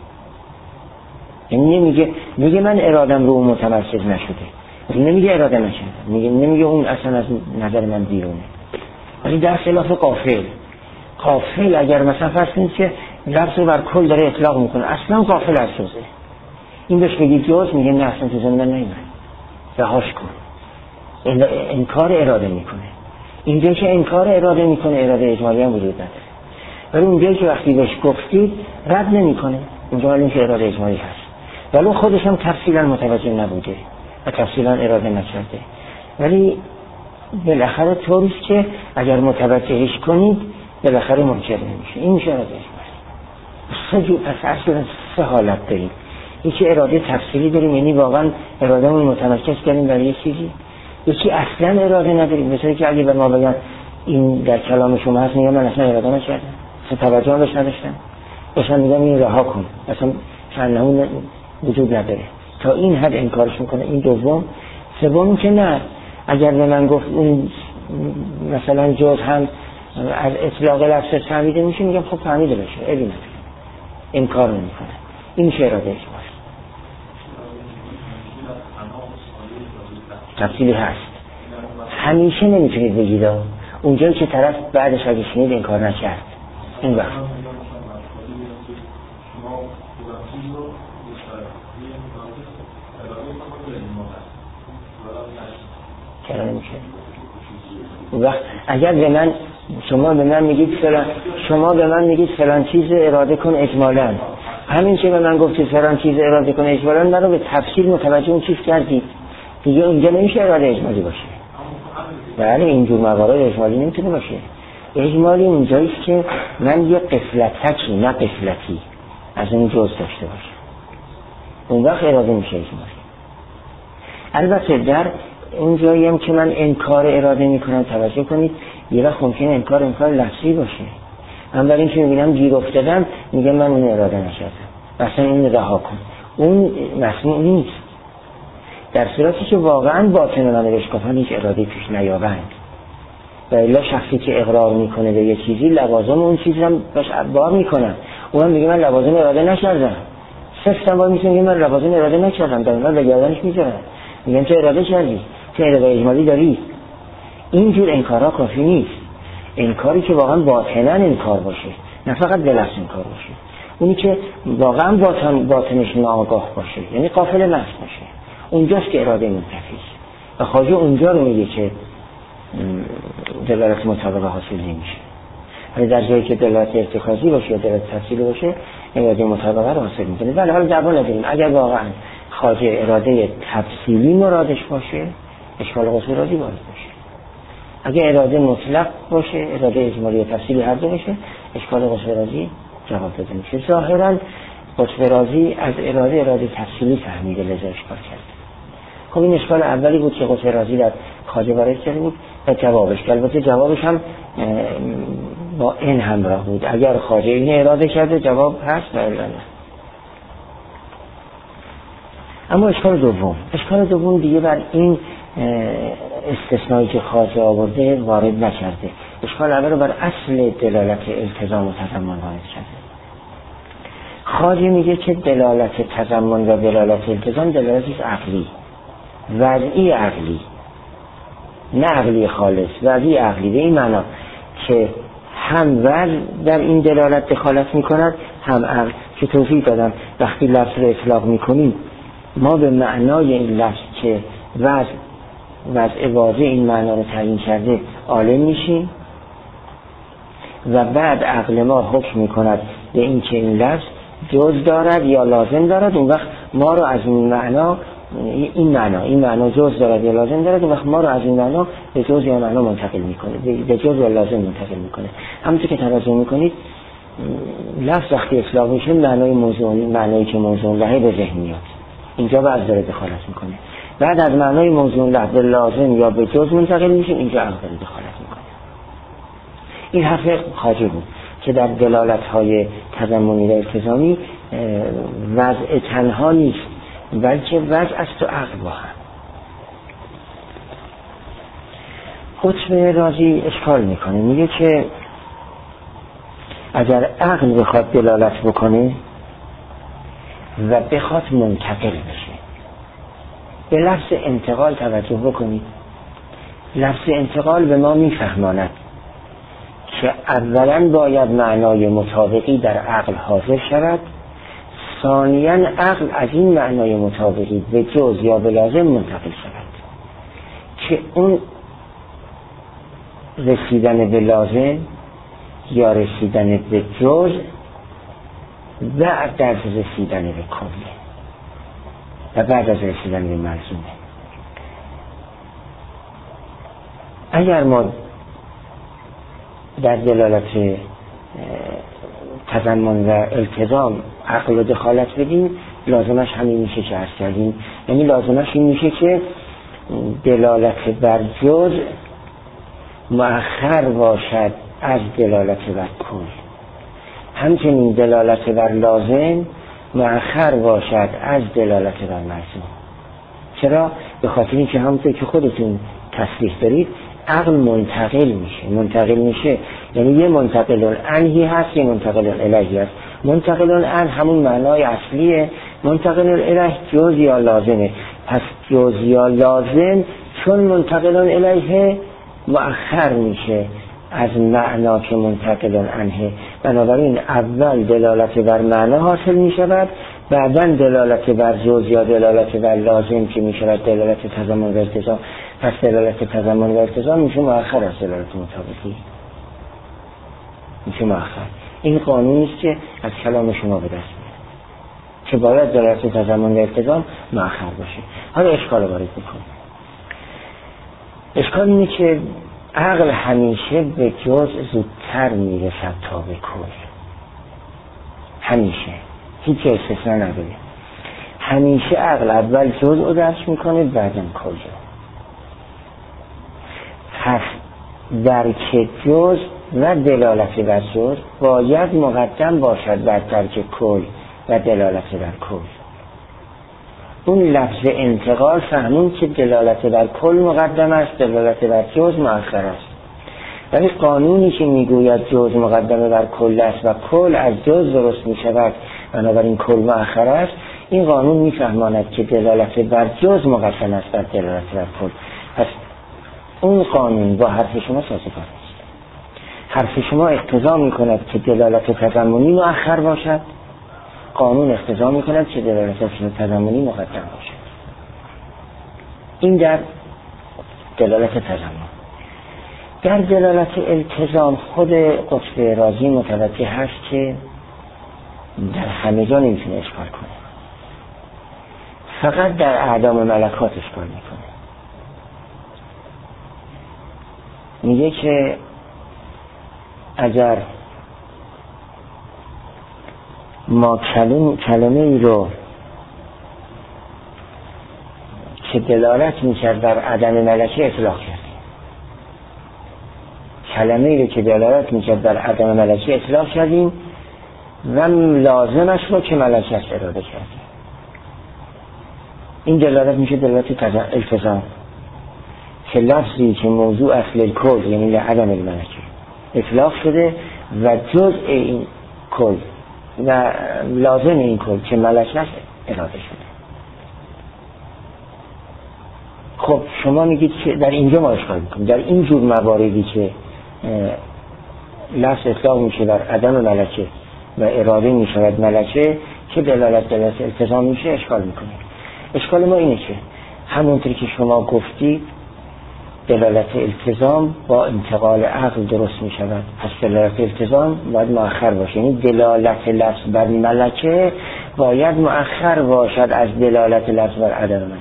یعنی نمیگه میگه من ارادم رو اون متمرکز نشده، نمیگه اراده نکردم، میگه نمیگه اون اصلا از نظر من بیرونه. ولی در خلاف قافل، قافل اگر مثلا فرض کنید که لفظ بر کل داره اطلاق میکنه، اصلا قافل از جزه، این بهش میگه جز، میگه نه اصلا تو زندان نیومد، رهاش کن. انکار اراده میکنه. اینجا که انکار اراده میکنه اراده اجمالی هم وجود نداره. ولی اونجایی که وقتی بهش گفتید رد نمیکنه، اونجا ولی که اراده اجمالی هست، ولی خودش هم تفصیلا متوجه نبوده و تفصیلا اراده نکرده، ولی بالاخره طوریست که اگر متوجهش کنید بالاخره منکر نمیشه. این میشه اراده اجمالی. سه جو پس اصلا سه حالت داریم. یکی اراده تفصیلی داریم، یعنی واقعا ارادهمون متمرکز کردیم برای یه چیزی. یکی اصلا اراده نداریم، مثلا که اگه به ما بگن این در کلام شما هست، میگم من اصلا اراده نکردم، اصلا توجه هم بهش نداشتم، اصلا میگم این رها کن، اصلا چندهون وجود نداره. تا این حد انکارش میکنه. این دوم. سوم که نه، اگر به من گفت اون مثلا جز هم از اطلاق لفظ فهمیده میشه، میگم خب فهمیده بشه، عیبی نداره، انکار نمیکنه. این میشه اراده اجمالی. تفصیلی هست، همیشه نمیتونید بگید اونجایی که طرف بعدش اگه شنید انکار نکرد. این وقت چرا نمیشه؟ اون وقت اگر به من شما به من میگید فلان، شما به من میگید فلان چیز اراده کن اجمالاً، همین که به من گفتید فلان چیز اراده کن اجمالاً، من رو به تفصیل متوجه اون چیز کردید دیگه، اونجا نمیشه اراده اجمالی باشه. بله اینجور موارد اجمالی نمیتونه باشه. اجمالی اونجاییست که من یه قفلتکی نه قفلتی از اون جز داشته باشه، اون وقت اراده میشه اجمالی. البته در اون جایی هم که من انکار اراده میکنم توجه کنید، یه وقت ممکنه انکار انکار لفظی باشه. من برای این که میبینم گیر افتادم میگم من اون اراده نکردم، اصلا اون رها کن، اون مسموع نیست. در صورتی که واقعا باطن من اشکافان هیچ اراده پیش نیابند و الا شخصی که اقرار میکنه به یه چیزی لوازم اون چیز هم باش بار میکنن، اونم میگه من لوازم اراده نکردم، سفتم باید میگه من لوازم اراده نکردم، در اونها بگردنش میذارن، میگن تو اراده کردی، تو اراده اجمالی داری. اینجور انکارها کافی نیست. انکاری که واقعا باطنا انکار باشه، نه فقط به لفظ انکار باشه، اونی که واقعا باطن باطنش ناآگاه باشه، یعنی غافل محض باشه، اونجاست که اراده منتفیست و خواجه اونجا رو میگه که دلالت مطابقه حاصل نمیشه. ولی در جایی که دلالت ارتکازی باشه یا دلالت تفصیلی باشه اراده مطابقه رو حاصل میکنه. ولی حالا جواب نداریم، اگر واقعا خواجه اراده تفصیلی مرادش باشه اشکال غسل ارادی باید باشه. اگر اراده مطلق باشه، اراده اجمالی و تفصیلی هر دو باشه، اشکال غسل ارادی جواب داده میشه. ظاهرا غسل ارادی از اراده اراده تفصیلی فهمیده لذا اشکال کرد. خب این اشکال اولی بود که غسل ارادی در خواجه وارد کرده بود و جوابش که البته جوابش هم با این همراه بود. اگر خواجه این اراده کرده جواب هست و الا نه. اما اشکال دوم، اشکال دوم دیگه بر این استثنایی که خواجه آورده وارد نکرده. اشکال اول رو بر اصل دلالت التزام و تضمن وارد کرده. خواجه میگه که دلالت تضمن و دلالت التزام دلالتی عقلی، وضعی عقلی، نه عقلی خالص، وضعی عقلی. به این معنا که هم وضع در این دلالت دخالت میکند، هم عقل. که توضیح دادم وقتی لفظ رو اطلاق میکنیم ما به معنای این لفظ که وضع وضع واضح این معنا رو تعیین کرده عالم میشیم و بعد عقل ما حکم میکند به این که این لفظ جز دارد یا لازم دارد، اون وقت ما رو از این معنا این معنا این معنا جز دارد یا لازم دارد و وقت ما رو از این معنا به جز یا معنا منتقل میکنه، به جز یا لازم منتقل میکنه. همونطور که توجه میکنید لفظ وقتی اطلاق میشه معنای موضوع، معنایی که موضوع لحظه به ذهن میاد، اینجا بعد داره دخالت میکنه. بعد از معنای موضوع لحظه لازم یا به جز منتقل میشه، اینجا عقل داره دخالت میکنه. این حرف خواجه بود که در دلالت های تضمنی و التزامی وضع تنها نیست بلکه وضع است و عقل با هم. قطب رازی اشکال میکنه، میگه که اگر عقل بخواد دلالت بکنه و بخواد منتقل بشه، به لفظ انتقال توجه بکنید. لفظ انتقال به ما میفهماند که اولا باید معنای مطابقی در عقل حاضر شود، ثانیاً عقل از این معنای مطابقی به جز یا به لازم منتقل شود که اون رسیدن به لازم یا رسیدن به جز بعد از رسیدن به کله و بعد از رسیدن به ملزومه. اگر ما در دلالت تضمن و التزام عقل و دخالت بدیم، لازمش همین میشه که عرض کردیم، یعنی لازمش این میشه که دلالت بر جز مؤخر باشد از دلالت بر کل، همچنین دلالت بر لازم مؤخر باشد از دلالت بر ملزوم. چرا؟ به خاطر اینکه همونطور که خودتون تصریح دارید عقل منتقل میشه. منتقل میشه یعنی یه منتقل العنهی هست، یه منتقل الیهی هست. منتقل العن همون معنای اصلیه، منتقل الیه جز یا لازمه. پس جز یا لازم چون منتقل الیه مؤخر میشه از معنا که منتقل عنه، بنابراین اول دلالت بر معنا حاصل میشود، بعداً دلالت بر جز یا دلالت بر لازم که میشود دلالت تضمن و التزام. پس دلالت تضمن و التزام میشه مؤخر از دلالت مطابقی، میشه مؤخر. این قانونی است که از کلام شما به دست میاد که باید دلالت تضمن و التزام مؤخر باشه. حالا اشکال وارد میکنه. اشکال اینه که عقل همیشه به جز زودتر میرسد تا به کل، همیشه، هیچ استثنا نداره. همیشه عقل اول جز رو درک میکنه بعداً کل. پس درک جز و دلالت بر جز باید مقدم باشد بر درک کل و دلالت بر کل. اون لفظ انتقال فهمون که دلالت بر کل مقدم است، دلالت بر جز مؤخر است. ولی قانونی که میگوید جز مقدم بر کل است و کل از جز درست میشود بنابراین کل مؤخر است، این قانون میفهماند که دلالت بر جز مقدم است بر دلالت بر کل. پس اون قانون با حرف شما سازگار است. حرف شما اقتضا میکند که دلالت تضمنی مؤخر باشد، قانون اقتضا میکند که دلالت تضمنی مقدم باشد. این در دلالت تضمن. در دلالت التزام خود قطب رازی متوجه هست که در همه جا نمیتونه اشکال کنه، فقط در اعدام ملکات اشکال میکنه. میگه که اگر ما کلمه, کلمه ای رو که دلالت میکرد بر عدم ملکه اطلاق کردیم، کلمه ای رو که دلالت میکرد بر عدم ملکه اطلاق کردیم و لازمش رو که ملکه است اراده کردیم، این دلالت میشه دلالت التزام که لفظی که موضوع اصل کل یعنی عدم الملکه اطلاق شده و جزء این کل و لازم این کل که ملکه است اراده شده. خب شما میگید که در اینجا ما اشکال میکنیم، در این جور مواردی که لفظ اطلاق میشه بر عدم ملکه و اراده میشود ملکه که دلالت دلالت التزام میشه اشکال میکنیم. اشکال ما اینه که همونطور که شما گفتید دلالت التزام با انتقال عقل درست می شود، پس دلالت التزام باید مؤخر باشه، یعنی دلالت لفظ بر ملکه باید مؤخر باشد از دلالت لفظ بر عدم ملک،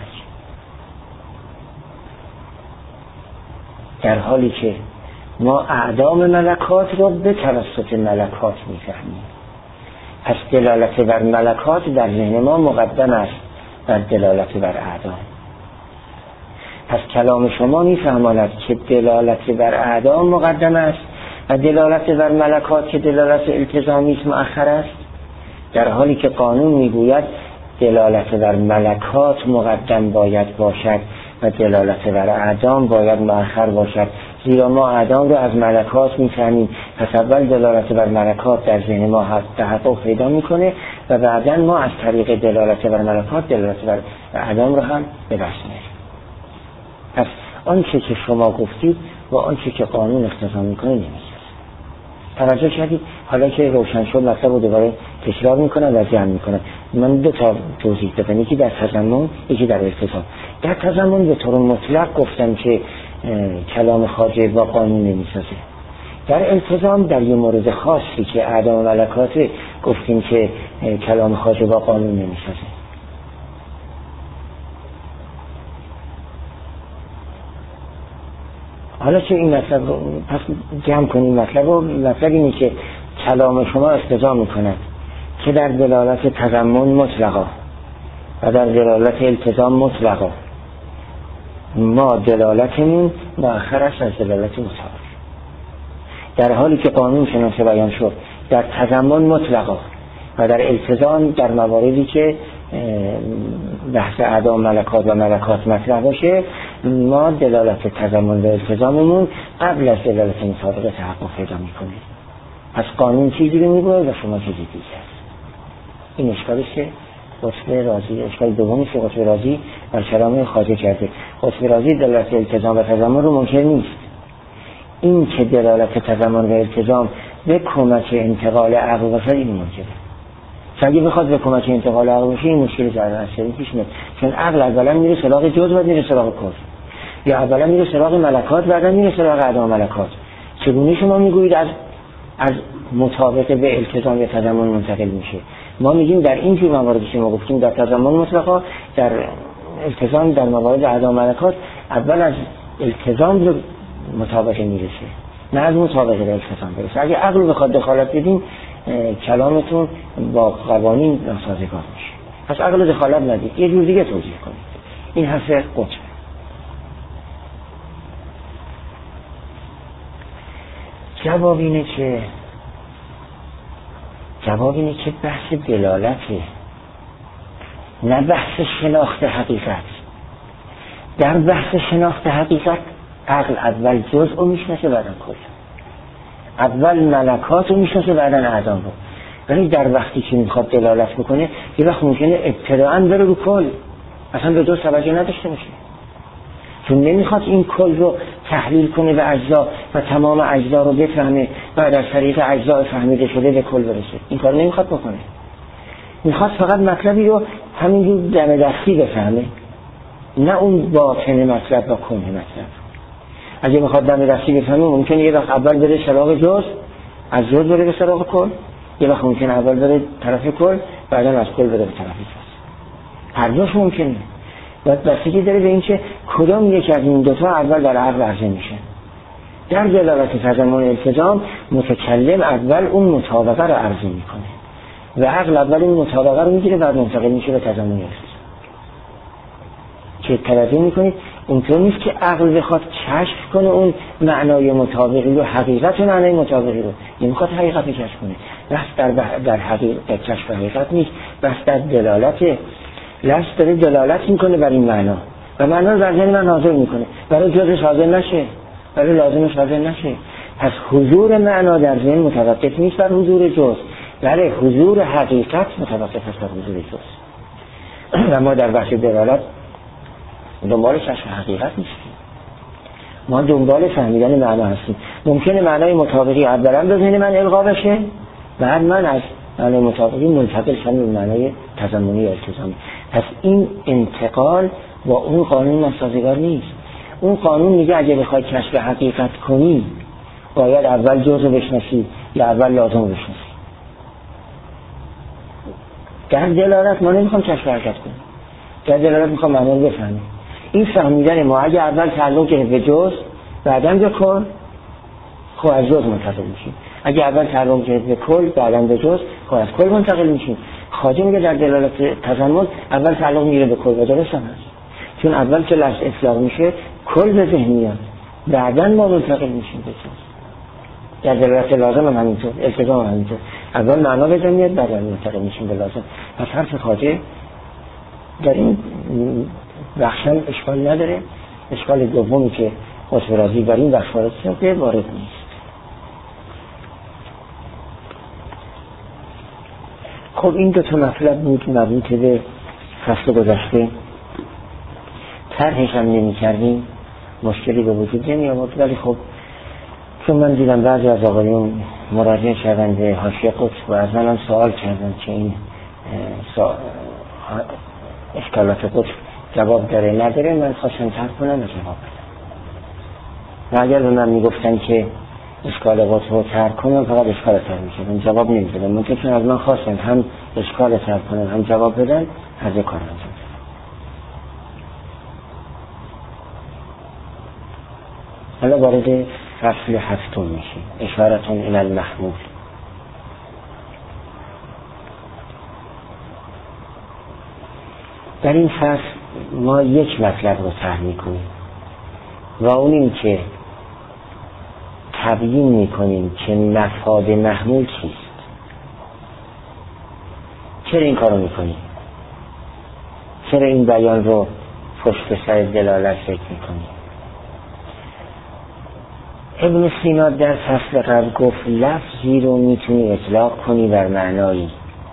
در حالی که ما اعدام ملکات را به توسط ملکات میفهمیم. پس دلالت بر ملکات در ذهن ما مقدم است بر دلالت بر اعدام. پس کلام شما میفهماند که دلالت بر اعدام مقدم است و دلالت بر ملکات که دلالت التزامی است مؤخر است، در حالی که قانون میگوید دلالت بر ملکات مقدم باید باشد و دلالت بر اعدام باید مؤخر باشد، زیرا ما اعدام رو از ملکات میفهمیم. پس اول دلالت بر ملکات در ذهن ما تحقق پیدا میکنه و بعداً ما از طریق دلالت بر ملکات دلالت بر اعدام رو هم به دست میاریم. پس آنچه که شما گفتید و آنچه که قانون اقتضا میکنه نمیشه. توجه کردید؟ حالا که روشن شد مطلب رو دوباره تکرار میکنم و جمع میکنم. من دو تا توضیح دادم، یکی در تضمن یکی در التزام. در تضمن به طور مطلق گفتم که کلام خواجه با قانون نمیسازه. در التزام در یه مورد خاصی که اعدام ملکات گفتیم که کلام خواجه با قانون نمیسازه. حالا که این مطلب رو پس جمع کنیم، مطلب رو مطلب اینه که کلام شما اقتضا میکند که در دلالت تضمن مطلقا و در دلالت التزام مطلقا ما دلالتمون مؤخر است از دلالت مطابق، در حالی که قانون شناسه بیان شد در تضمن مطلقا و در التزام در مواردی که بحث اعدام ملکات و ملکات مطرح باشه ما دلالت تضمن و التزاممون قبل از دلالت مطابقه تحقق پیدا میکنه. پس قانون چیزی رو میگه و شما چیزی دیگه است. این اشکالش که قطب رازی، اشکال دومی که قطب رازی بر کلام خواجه کرده. قطب رازی دلالت التزام و تضمن رو منکر نیست. این که دلالت تضمن و التزام به کمک انتقال عقل باشه این منکره. اگه بخواد به کمک انتقال عقل باشه این مشکل ظاهر اثری پیش میاد، چون عقل اولا میره سراغ جز و میره سراغ کل، یا اولا میره سراغ ملکات بعدا میره سراغ اعدام ملکات. چگونه شما میگویید از از مطابق به التزام یا تضمن منتقل میشه؟ ما میگیم در این جور مواردی که ما گفتیم در تضمن مطلقا، در التزام در موارد اعدام ملکات اول از التزام به مطابقه میرسه نه از مطابقه به التزام برسه. اگه عقل بخواد دخالت بدین کلامتون با قوانین ناسازگار میشه. پس عقل دخالت ندید، یه جور دیگه توضیح کنید. این حرف قطب. جواب اینه که جواب اینه که بحث دلالته، نه بحث شناخت حقیقت. در بحث شناخت حقیقت عقل اول جزء رو میشناسه بعدا کل، اول ملکات رو میشناسه بعدا اعدام رو. ولی در وقتی که میخواد دلالت بکنه یه وقت ممکنه ابتداءً بره رو کل، اصلا به دو توجه نداشته باشه، چون نمیخواد این کل رو تحلیل کنه به اجزا و تمام اجزا رو بفهمه و در طریق اجزا فهمیده شده به کل برسه. این کار نمیخواد بکنه، میخواد فقط مطلبی رو همینجور دم دستی بفهمه، نه اون باطن مطلب و کنه مطلب. اگه میخواد دم دستی بفهمه ممکنه یه وقت اول بره سراغ جز، از جز بره به سراغ کل، یه وقت ممکنه اول بره طرف کل بعدا از کل بره به طرف جز. هر دوش ممکنه. باید بستگی داره به این که کدام یک از این دوتا اول در عقل عرضه میشه. در دلالت تضمن التزام متکلم اول اون مطابقه رو عرضه میکنه و عقل اول اون مطابقه رو میگیره بعد منتقل میشه به تضمن التزام. که توجه میکنید اونطور نیست که عقل بخواد کشف کنه اون معنای مطابقی رو، حقیقت معنای مطابقی رو، نمیخواد حقیقت کشف کنه. بحث در در حقیقت کشف حقیقت نیست، بحث در دلالت. لفظ داره دلالت میکنه بر این معنا و معنا رو در ذهن من حاضر میکنه، برای جزش حاضر نشه، برای لازمش حاضر نشه. پس حضور معنا در ذهن متوقف نیست بر حضور جز، بله حضور حقیقت متوقف است بر حضور جز. و ما در بحث دلالت دنبال کشف حقیقت نیستیم، ما دنبال فهمیدن معنا هستیم. ممکنه معنای مطابقی اولا به ذهن من القا بشه، بعد من از معنای مطابقی منتقل شدم به معنای تضمنی یا التزامی. پس این انتقال با اون قانون ناسازگار نیست. اون قانون میگه اگه بخوای کشف حقیقت کنی باید اول جزء بشناسی یا اول لازم بشناسی. در دلالت ما نمیخوام کشف حرکت کنیم، در دلالت میخوام معنی رو بفهمیم. این فهمیدن ما اگه اول تعلق کرد به جز بعدم به کل، خب از جز منتقل میشیم. اگه اول تعلق کرد به کل بعدم به جز، خب از کل منتقل میشیم. خواجه میگه در دلالت تضمن اول تعلق میگیره به کل و درست هم هست، چون اول که لفظ اطلاق میشه کل به ذهن میاد، بعداً ما منتقل میشیم به جز. در دلالت لازم هم همینطور، التزام هم همینطور، اول معنا به ذهن میاد بعداً منتقل میشیم به لازم. پس حرف خواجه در این بخشم اشکال نداره. اشکال دومی که خسرازی بر این بخش وارد شده وارد نیست. خب این دو تا مطلب بود مربوط به فصل گذشته. طرحش هم نمی کردیم مشکلی به وجود نمی آورد، ولی خب چون من دیدم بعضی از آقایون مراجعه کردن به حاشیه قدس و از منم سوال کردن که این اشکالات قدس جواب داره نداره، من خواستم طرح کنم و جواب بدم. و اگر به من میگفتن که اشکال قدس رو طرح کنم فقط اشکال طرح میشدم، جواب نمیدادم. ممکن چون از من خواستن هم اشکال طرح کنم هم جواب بدن، هر یک کار انجام بدم. حالا وارد فصل هفتم میشیم، اشارتون الی المحمول. در این فصل ما یک مطلب رو طرح میکنیم و اون این که تبیین میکنیم که مفاد محمول چیست. چرا این کارو میکنیم؟ چرا این بیان رو پشت سر دلالت فکر میکنیم؟ ابن سینا در فصل قبل گفت لفظی رو میتونی اطلاق کنی بر معنایی.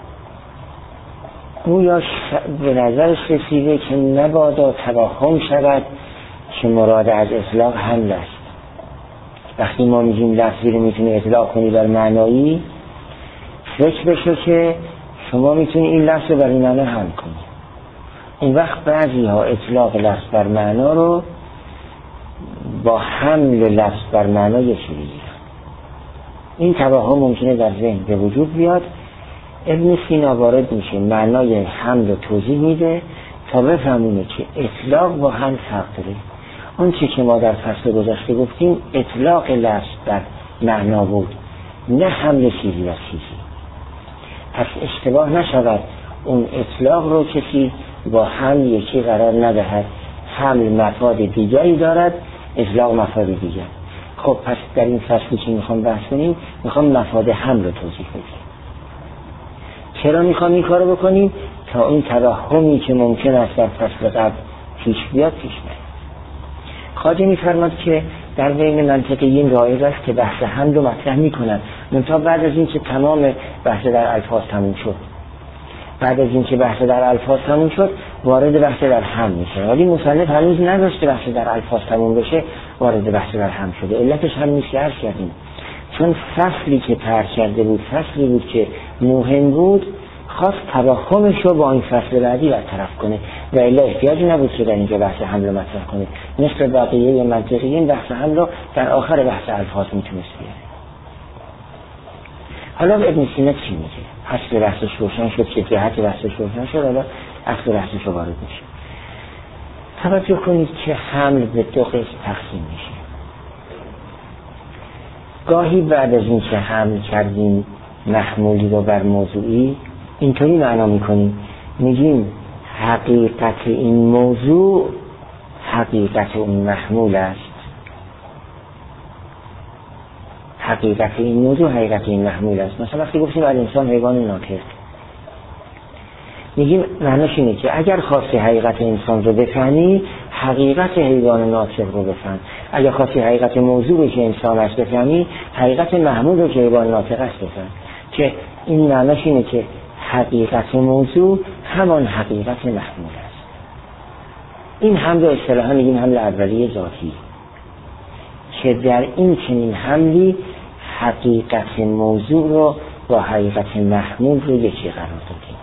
گویا به نظرش رسیده که نبادا توهم شود که مراد از اطلاق حمل است. وقتی ما میگیم لفظی رو میتونی اطلاق کنی بر معنایی، فکر بشه که شما میتونی این لفظ رو بر این معنی حمل کنی. اون وقت بعضی ها اطلاق لفظ بر معنا رو با حمل لفظ بر معنا یکی بگیرن. این توهم ممکنه در ذهن به وجود بیاد. ابن سینا وارد میشه معنای حمل رو توضیح میده تا بفهمونه که اطلاق با حمل فرق داره. اون چی که ما در فصل گذشته گفتیم اطلاق لفظ بر معنا بود، نه حمل چیزی و چیزی. پس اشتباه نشود اون اطلاق رو کسی با حمل یکی قرار ندهد. حمل مفاد دیگری دارد، اطلاق مفاد دیگر. خب پس در این فصلی که میخوام بحث کنیم میخوام مفاد حمل رو توضیح بدیم. چرا میخوام این کارو بکنیم؟ تا این توهمی که ممکن است در فصل قبل پیش بیاد پیش بیاد. خواجه میفرماد که در بین منطقیین رایج است که بحث حمل رو مطرح میکنند، منتها بعد از این که تمام بحث در الفاظ تموم شد بعد از این که بحث در الفاظ تموم شد وارد بحث در حمل میشه. ولی مصنف هنوز نداشته بحث در الفاظ تموم بشه وارد بحث در حمل شده. علتش هم نیست که عرض کردیم، چون فصلی که طرح کرده بود فصلی بود که مهم بود، خواست توهمش رو با این فصل بعدی برطرف کنه و الا احتیاجی نبود که در اینجا بحث حمل رو مطرح کنه. مثل بقیه منطقیین بحث حمل رو در آخر بحث الفاظ میتونست بیاره. حالا ابن سینا چی میگه؟ اصل بحثش روشن شد که جهت بحثش روشن شد، حالا اصل بحثش رو وارد میشه. توجه کنید که حمل به دو قسم تقسیم میشه. گاهی بعد از این که حمل کردیم محمولی رو بر موضوعی اینطوری معنا میکنیم، میگیم حقیقت این موضوع حقیقت اون محمول است. حقیقت این موضوع حقیقت این محمول است. مثلا وقتی گفتیم الانسان حیوان ناطق، میگیم معناش اینه که اگر خواستی حقیقت انسان رو بفهمی حقیقت حیوان ناطق رو بفهم. اگر خواستی حقیقت موضوعی که انسان است بفهمی حقیقت محمول رو که حیوان ناطق است بفهم. که این معناش اینه که حقیقت موضوع همان حقیقت محمول است. این حمل اصطلاحا میگیم حمل اولیه ذاتی، که در این چنین حملی حقیقت موضوع رو با حقیقت محمول رو یکی قرار دادیم.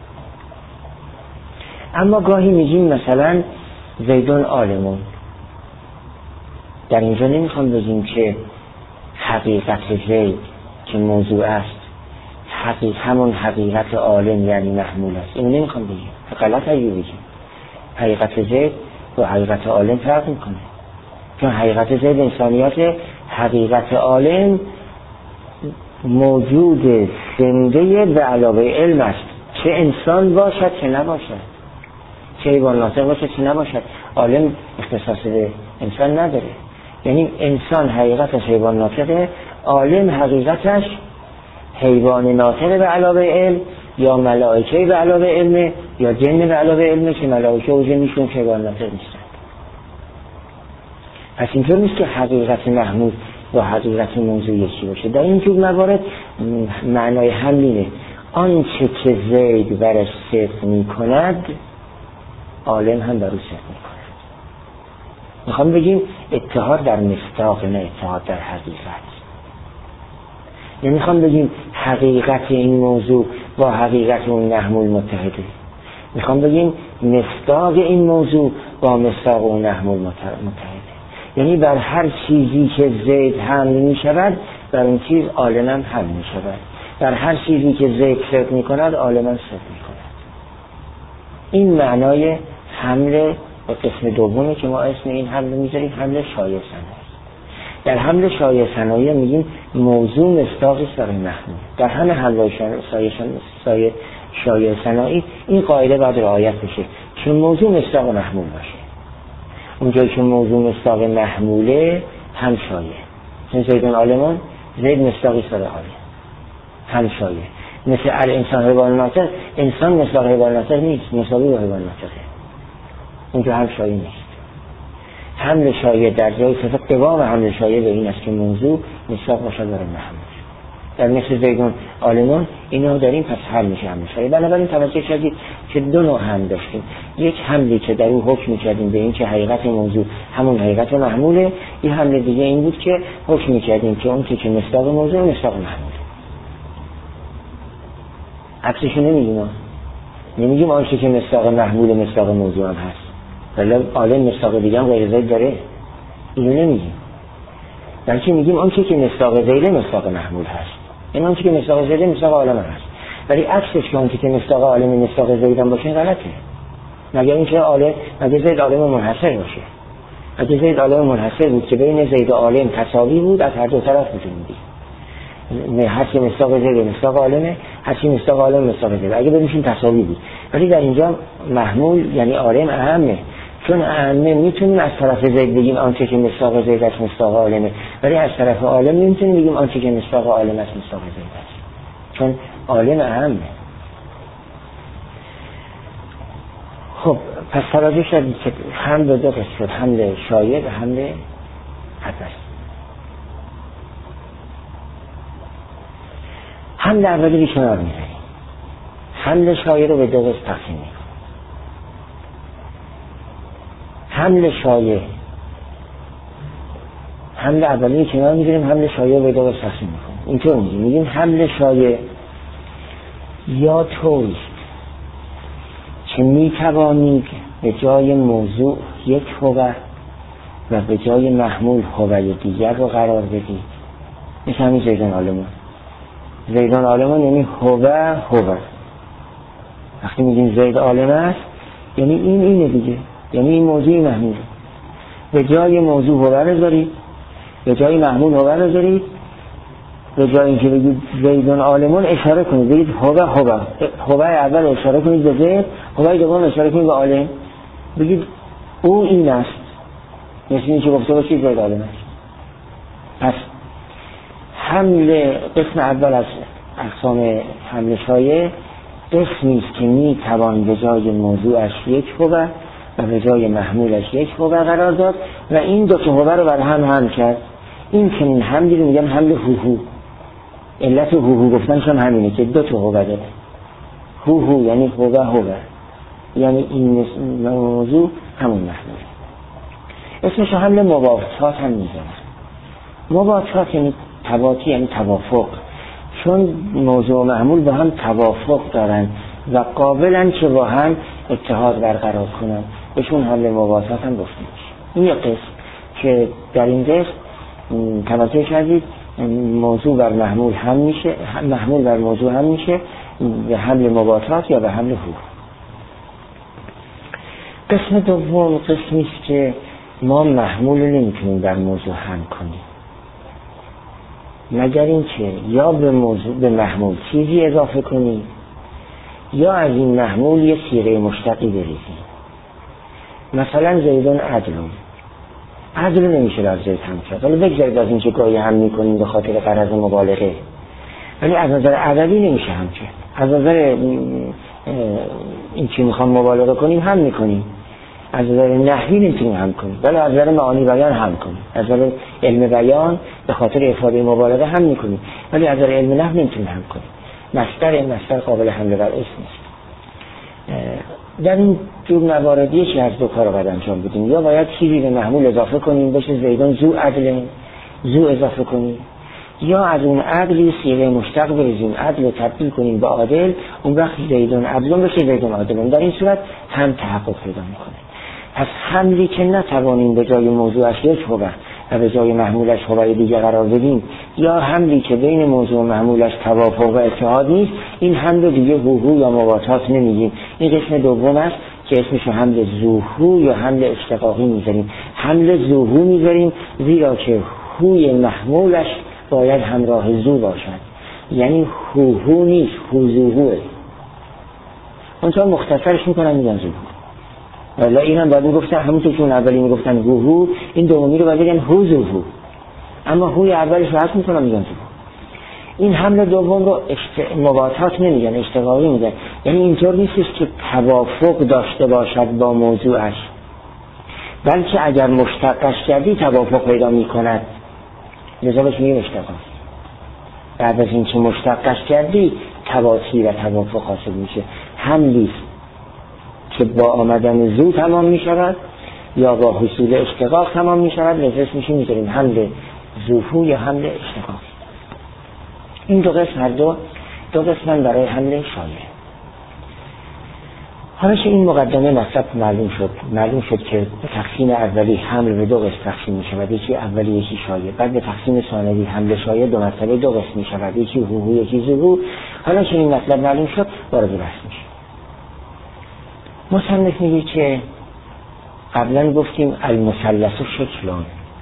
اما گاهی میگیم مثلا زیدون عالمون، در اینجا نمیخوام بگیم که حقیقت زید که موضوع است حقیقت همون حقیقت عالم یعنی محمول است. اینو نمیخوام بگیم، غلط اگه بگیم حقیقت زید و حقیقت عالم فرق میکنه، چون حقیقت زید انسانیت، حقیقت عالم موجود زنده به علاوه علم است، چه انسان باشد چه نباشد، چه حیوان ناطق باشد چه نباشد. عالم اختصاص به انسان نداره، یعنی انسان حقیقتش حیوان ناطقه، عالم حقیقتش حیوان ناطق به علاوه علم یا ملائکه به علاوه علم یا جن به علاوه علم، که ملائکه و جنشون حیوان ناطق نیستن. پس اینطور نیست که حقیقت محمود و حقیقت موضوع یکی باشه. در این جور موارد معنای همینه، آنچه که زید برش صدق می کند عالم هم برو صدق می کند. میخوام بگیم اتحاد در مصداق، نه اتحاد در حقیقت. نمیخوام بگیم حقیقت این موضوع با حقیقت اون محمول متحده، میخوام بگیم مصداق این موضوع با مصداق اون محمول متحده. یعنی بر هر چیزی که زید حمل می شود بر اون چیز عالم هم حمل می شود، بر هر چیزی که زید صدق می کند عالم هم صدق می کند. این معنای حمل و قسم دومه که ما اسم این حمل می ذاریم حمل شایع ثنایی. در حمل شایع ثنایی میگیم موضوع مصداقی برای محمول. در همه حمل شایع شایع ثنایی این قاعده باید رعایت بشه که موضوع مصداق محمول باشه. اونجایی که موضوع مصداق محموله هم شایع، چون زیدون عالمون زید مصداقی برای عالم هم شایع. مثل الانسان حیوان ناطق، انسان مصداق حیوان ناطق نیست، مساوی با حیوان ناطقه، اونجا هم شایع نیست. حمل شایع در جای صفت قوام حمل شایع به این است که موضوع مصداق باشد برای محمول. در مثل زیدون عالمون اینو داریم، پس حل میشه حمل شایع. بنابراین توجه کردید که دو نوع هم داشتیم، یک حملی که در اون حکم میکردیم به این که حقیقت موضوع همون حقیقت محموله، این حمل دیگه این بود که حکم میکردیم که اون که مصداق موضوع مصداق محموله. عکسشو نمیگیم، نمیگیم آن که مصداق محمول مصداق موضوع هم هست، ولی عالم مصداق دیگه هم غیر زید داره، اینو نمیگیم. بلکه میگیم آن که مصداق زید مصداق محمول هست، این آن که مصداق زید مصداق عالم هست. ولی عکسش که آن که مصداق عالم مصداق زید هم باشه غلطه. مگر اینکه عالم مگر زید عالم منحصر باشه. اگه زید عالم منحصر بود که بین زید و عالم تساوی بود، از هر دو طرف میتونیم بگیم هر کی مصداق زید مصداق عالمه، هر کی مصداق عالم مصداق زید، اگه ببینیم تساوی بود. ولی در اینجا محمول یعنی عالم اهمه، چون اهمه میتونیم از طرف زید بگیم آنچه که مصداق زید است مصداق عالمه، ولی از طرف عالم نمیتونیم بگیم آنچه که مصداق عالم است مصداق زید است، چون عالم اهمه. خب پس توجه شدید که حمل دو قسم شد، حمل شایع و حمل حدث. حمل اولی رو کنار می‌ذاریم، حمل شایع رو به دو قسم تقسیم می‌کنیم. حمل شایع، حمل اولی رو کنار می‌ذاریم، حمل شایع رو به دو قسم تقسیم می‌کنیم. اینطور میگیم میگیم حمل شایع یا طوری که می‌توانید به جای موضوع یک هوه و به جای محمول هوه دیگر رو قرار بدید. مثل همین زیدان عالمون. زیدان عالمون یعنی هوه هوه. وقتی میگیم زید عالم است یعنی این اینه دیگه، یعنی این موضوع محمول. به جای موضوع هوه رو دارید، به جای محمول هوه رو دارید، به جای اینکه بگید زیدان عالمون اشاره کنید بگید هوه هوه. هوه اول اشاره کنید به زید، هوه دوم اشاره کنید به عالم، بگید او این است، مثل این که گفته باشید زید عالم است. پس حمل قسم اول از اقسام حمل شایع قسمی است که می توان به جای موضوعش یک هوه و به جای محمولش یک هوه قرار داد و این دو تا هوه رو بر هم هم کرد. این که این حملی رو میگن حمل هوهو. علت هوهو گفتنش هم همینه که دو تا هوه داره. هوهو یعنی هوه هوه، یعنی این موضوع همون محمول. اسمش حمل مباحثات هم میزنن. مباحثات یعنی تباطی، یعنی توافق، چون موضوع و محمول با هم توافق دارن و قابلن که با هم اتحاد برقرار کنن، بهشون حمل مباحثات هم گفته میشه. این یک قسم که در این قسم توجه کردید موضوع بر محمول هم میشه، محمول بر موضوع هم میشه به حمل مباتات یا به حمل هو. قسم دوم قسمی است که ما محمول نمیتونیم بر موضوع هم کنیم مگر اینکه یا به موضوع به محمول چیزی اضافه کنیم یا از این محمول یه صیغه مشتقی بریزیم. مثلا زیدون عدلون، عدل نمیشه لفظ زید هم کرد، ولی بگذارید از این که گاهی هم میکنیم به خاطر غرض مبالغه، ولی از نظر عددی نمیشه هم کرد. از نظر این که میخوام مبالغه کنیم هم میکنیم، از نظر نحوی نمیتونیم هم کنیم، ولی از نظر معانی بیان هم کنیم، از نظر علم بیان به خاطر افاده مبالغه هم میکنیم، ولی از نظر علم نحو نمیتونیم هم کنیم. مصدر این مصدر قابل حمل بر اسم نیست. در این جور موارد یکی از دو کار باید انجام بدیم، یا باید چیزی به محمول اضافه کنیم بشه زیدان زو عدل، زو اضافه کنیم، یا از اون عدلی صیغه مشتق بریزیم، عدل رو تبدیل کنیم به عادل، اون وقت زیدان عدلون بشه زیدان عادلون. در این صورت هم تحقق پیدا میکنه. پس حملی که نتوانیم به جای موضوعش یک حبه و به جای محمولش حبه دیگه قرار بدیم، یا حملی که بین موضوع و محمولش توافق و اتحاد نیست، این حمل دیگه هوهو یا مباتات نمیگیم. این قسم دوم است که اسمشو حمل زوهو یا حمل اشتقاقی میذاریم. حمل زوهو میذاریم زیرا که هوی محمولش باید همراه زو باشد، یعنی هوهو نیست، هوزوهوه. اونطور مختصرش میکنم میگن زوهو، ولی این هم باید میگفتن همونطور که اون اولی میگفتن هوهو، این دومی رو باید بگن هوزوهو، اما هوی اولش رو حق میکنم میگن زوهو. این حمل دوم رو اشت... مباتات نمیگن، اشتقاقی میگن. یعنی اینطور نیستش که توافق داشته باشد با موضوعش، بلکه اگر مشتقش کردی توافق پیدا میکند، لذا بهش میگیم اشتقاق. بعد از این که مشتقش کردی تواصی و توافق حاصل میشه. حملی که با آمدن زو تمام میشود یا با حصول اشتقاق تمام میشود، لذا اسمش میذاریم حمل زوهو یا حمل اشتقاق. این دو قسم هر دو دو قسمن برای حمل شایع. حالا که این مقدمه مطلب معلوم شد، معلوم شد که به تقسیم اولی حمل به دو قسم تقسیم می شود، یکی اولی یکی شایع. بعد به تقسیم ثانوی حمل شایع دو مرتبه دو قسم می شود، یکی هوهو یکی زوهو. حالا که این مطلب معلوم شد وارد بحث میشه. مصنف میگه که قبلا گفتیم المثلث شکلان،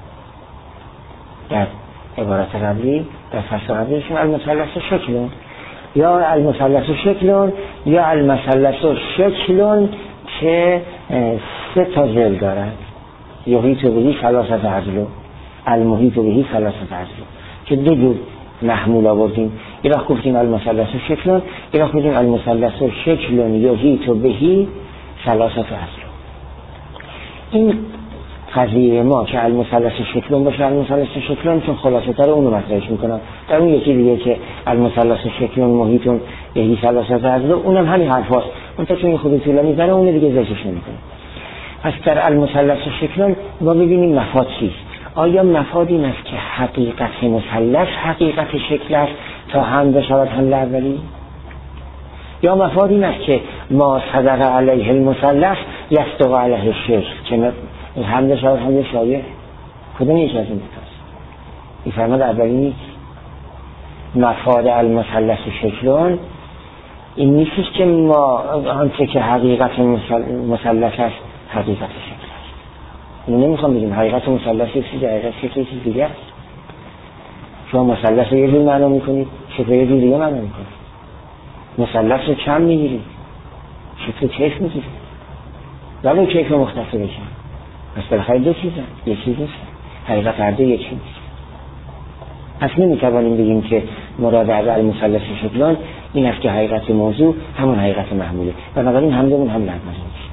در عبارت قبلی در فصل قبلیشون المثلث شکلان، یا المثلث شکلان یا المثلث شکلان که سه تا ضلع دارد، یحیط بهی ثلاثة اضلاع، المحیط بهی ثلاثة اضلاع، که دو جور محمول آوردیم. اینا گفتیم المثلث شکلان، اینا گفتیم المثلث شکلان یحیط بهی ثلاثة اضلاع. این قضیه ما که المثلث شکلان باشه، المثلث شکلان چون خلاصه تر اون رو مطرحش میکنم. در اون یکی دیگه که المثلث شکلان محیطون بهی ثلاثة اضلاع، اونم همین حرف هست، اون تا چون این خود طولانی داره اون دیگه زشتش نمیکنه. پس در المثلث شکلان ما ببینیم مفاد چیست. آیا مفاد این است که حقیقت مثلث حقیقت شکل است تا هم بشود حمل اولی، یا مفاد این است که ما صدق علیه المثلث یصدق علیه الشکل که حمل شاید حمل شایع؟ کدوم یکی از این دوتاست؟ این فرماد اولی نیست. مفاد المثلث شکلان این نیستش که ما آنچه که حقیقت مثلث است حقیقت شکل است. این نمیخوام بگیم حقیقت مثلث یک چیز، حقیقت شکل یک چیز دیگه است. شما مثلث رو یه جور معنا میکنید، شکل یه جور دیگه معنا میکنید. مثلث رو کم میگیرید، شکل کیف میگیرید، ولی کیف رو مختصر بشن. پس بالاخره دو چیزن، یک چیز نیست، حقیقت هر دو یک چیز نیست. پس نمیتوانیم بگیم که مراد از المثلث شکلان این است که حقیقت موضوع همون حقیقت محموله، بنابراین حملمون هم لازم نیست.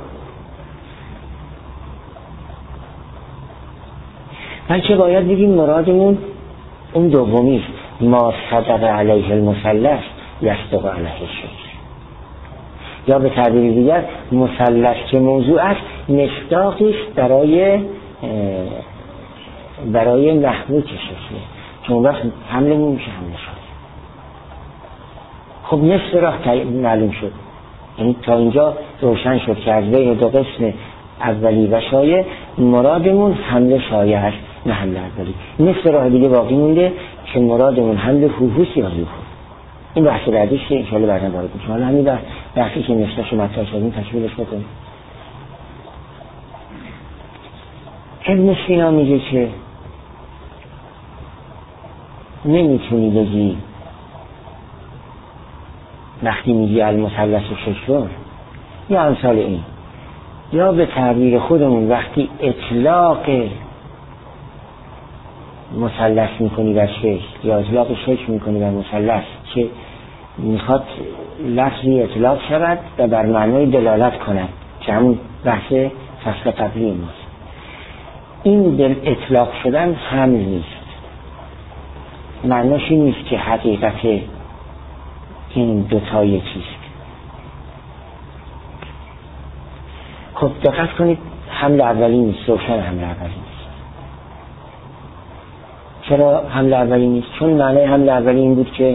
بلکه باید بگیم مرادمون اون دومی است، ما صدق علیه المثلث یصدق علیه الشکل، یا به تعبیر دیگر مثلث که موضوع است مصداقی است برای برای محمول که شکله، چون وقت حملمون میشه حمله شد. خب نصف راه معلوم شد، یعنی تا اینجا روشن شد که از بین دو قسم اولی و شایع مرادمون حمله شایع است نه حمله اولی. نصف راه دیگه باقی مونده که مرادمون حمل هوهوست یا زوهو. این بحث بعدیش که انشاءالله بعدا وارد میشیم. حالا همین بحثی که نشتاشو مطرح شدیم تشکیلش بکنیم. ابن سینا میگه که نمیتونی بگی وقتی میگی المثلث ششم یا امثال این، یا به تعبیر خودمون وقتی اطلاق مثلث میکنی بر شش یا اطلاق شش میکنی بر مثلث که میخواد لفظی اطلاق شود و بر معنای دلالت کند که همون بحث فصل قبلی ماست. این دل اطلاق شدن هم نیست، معناش این نیست که حقیقت این دوتا یکیست. خب دقت کنید، حمل اولی نیست، روشن حمل اولی نیست. چرا حمل اولی نیست؟ چون معنی حمل اولی این بود که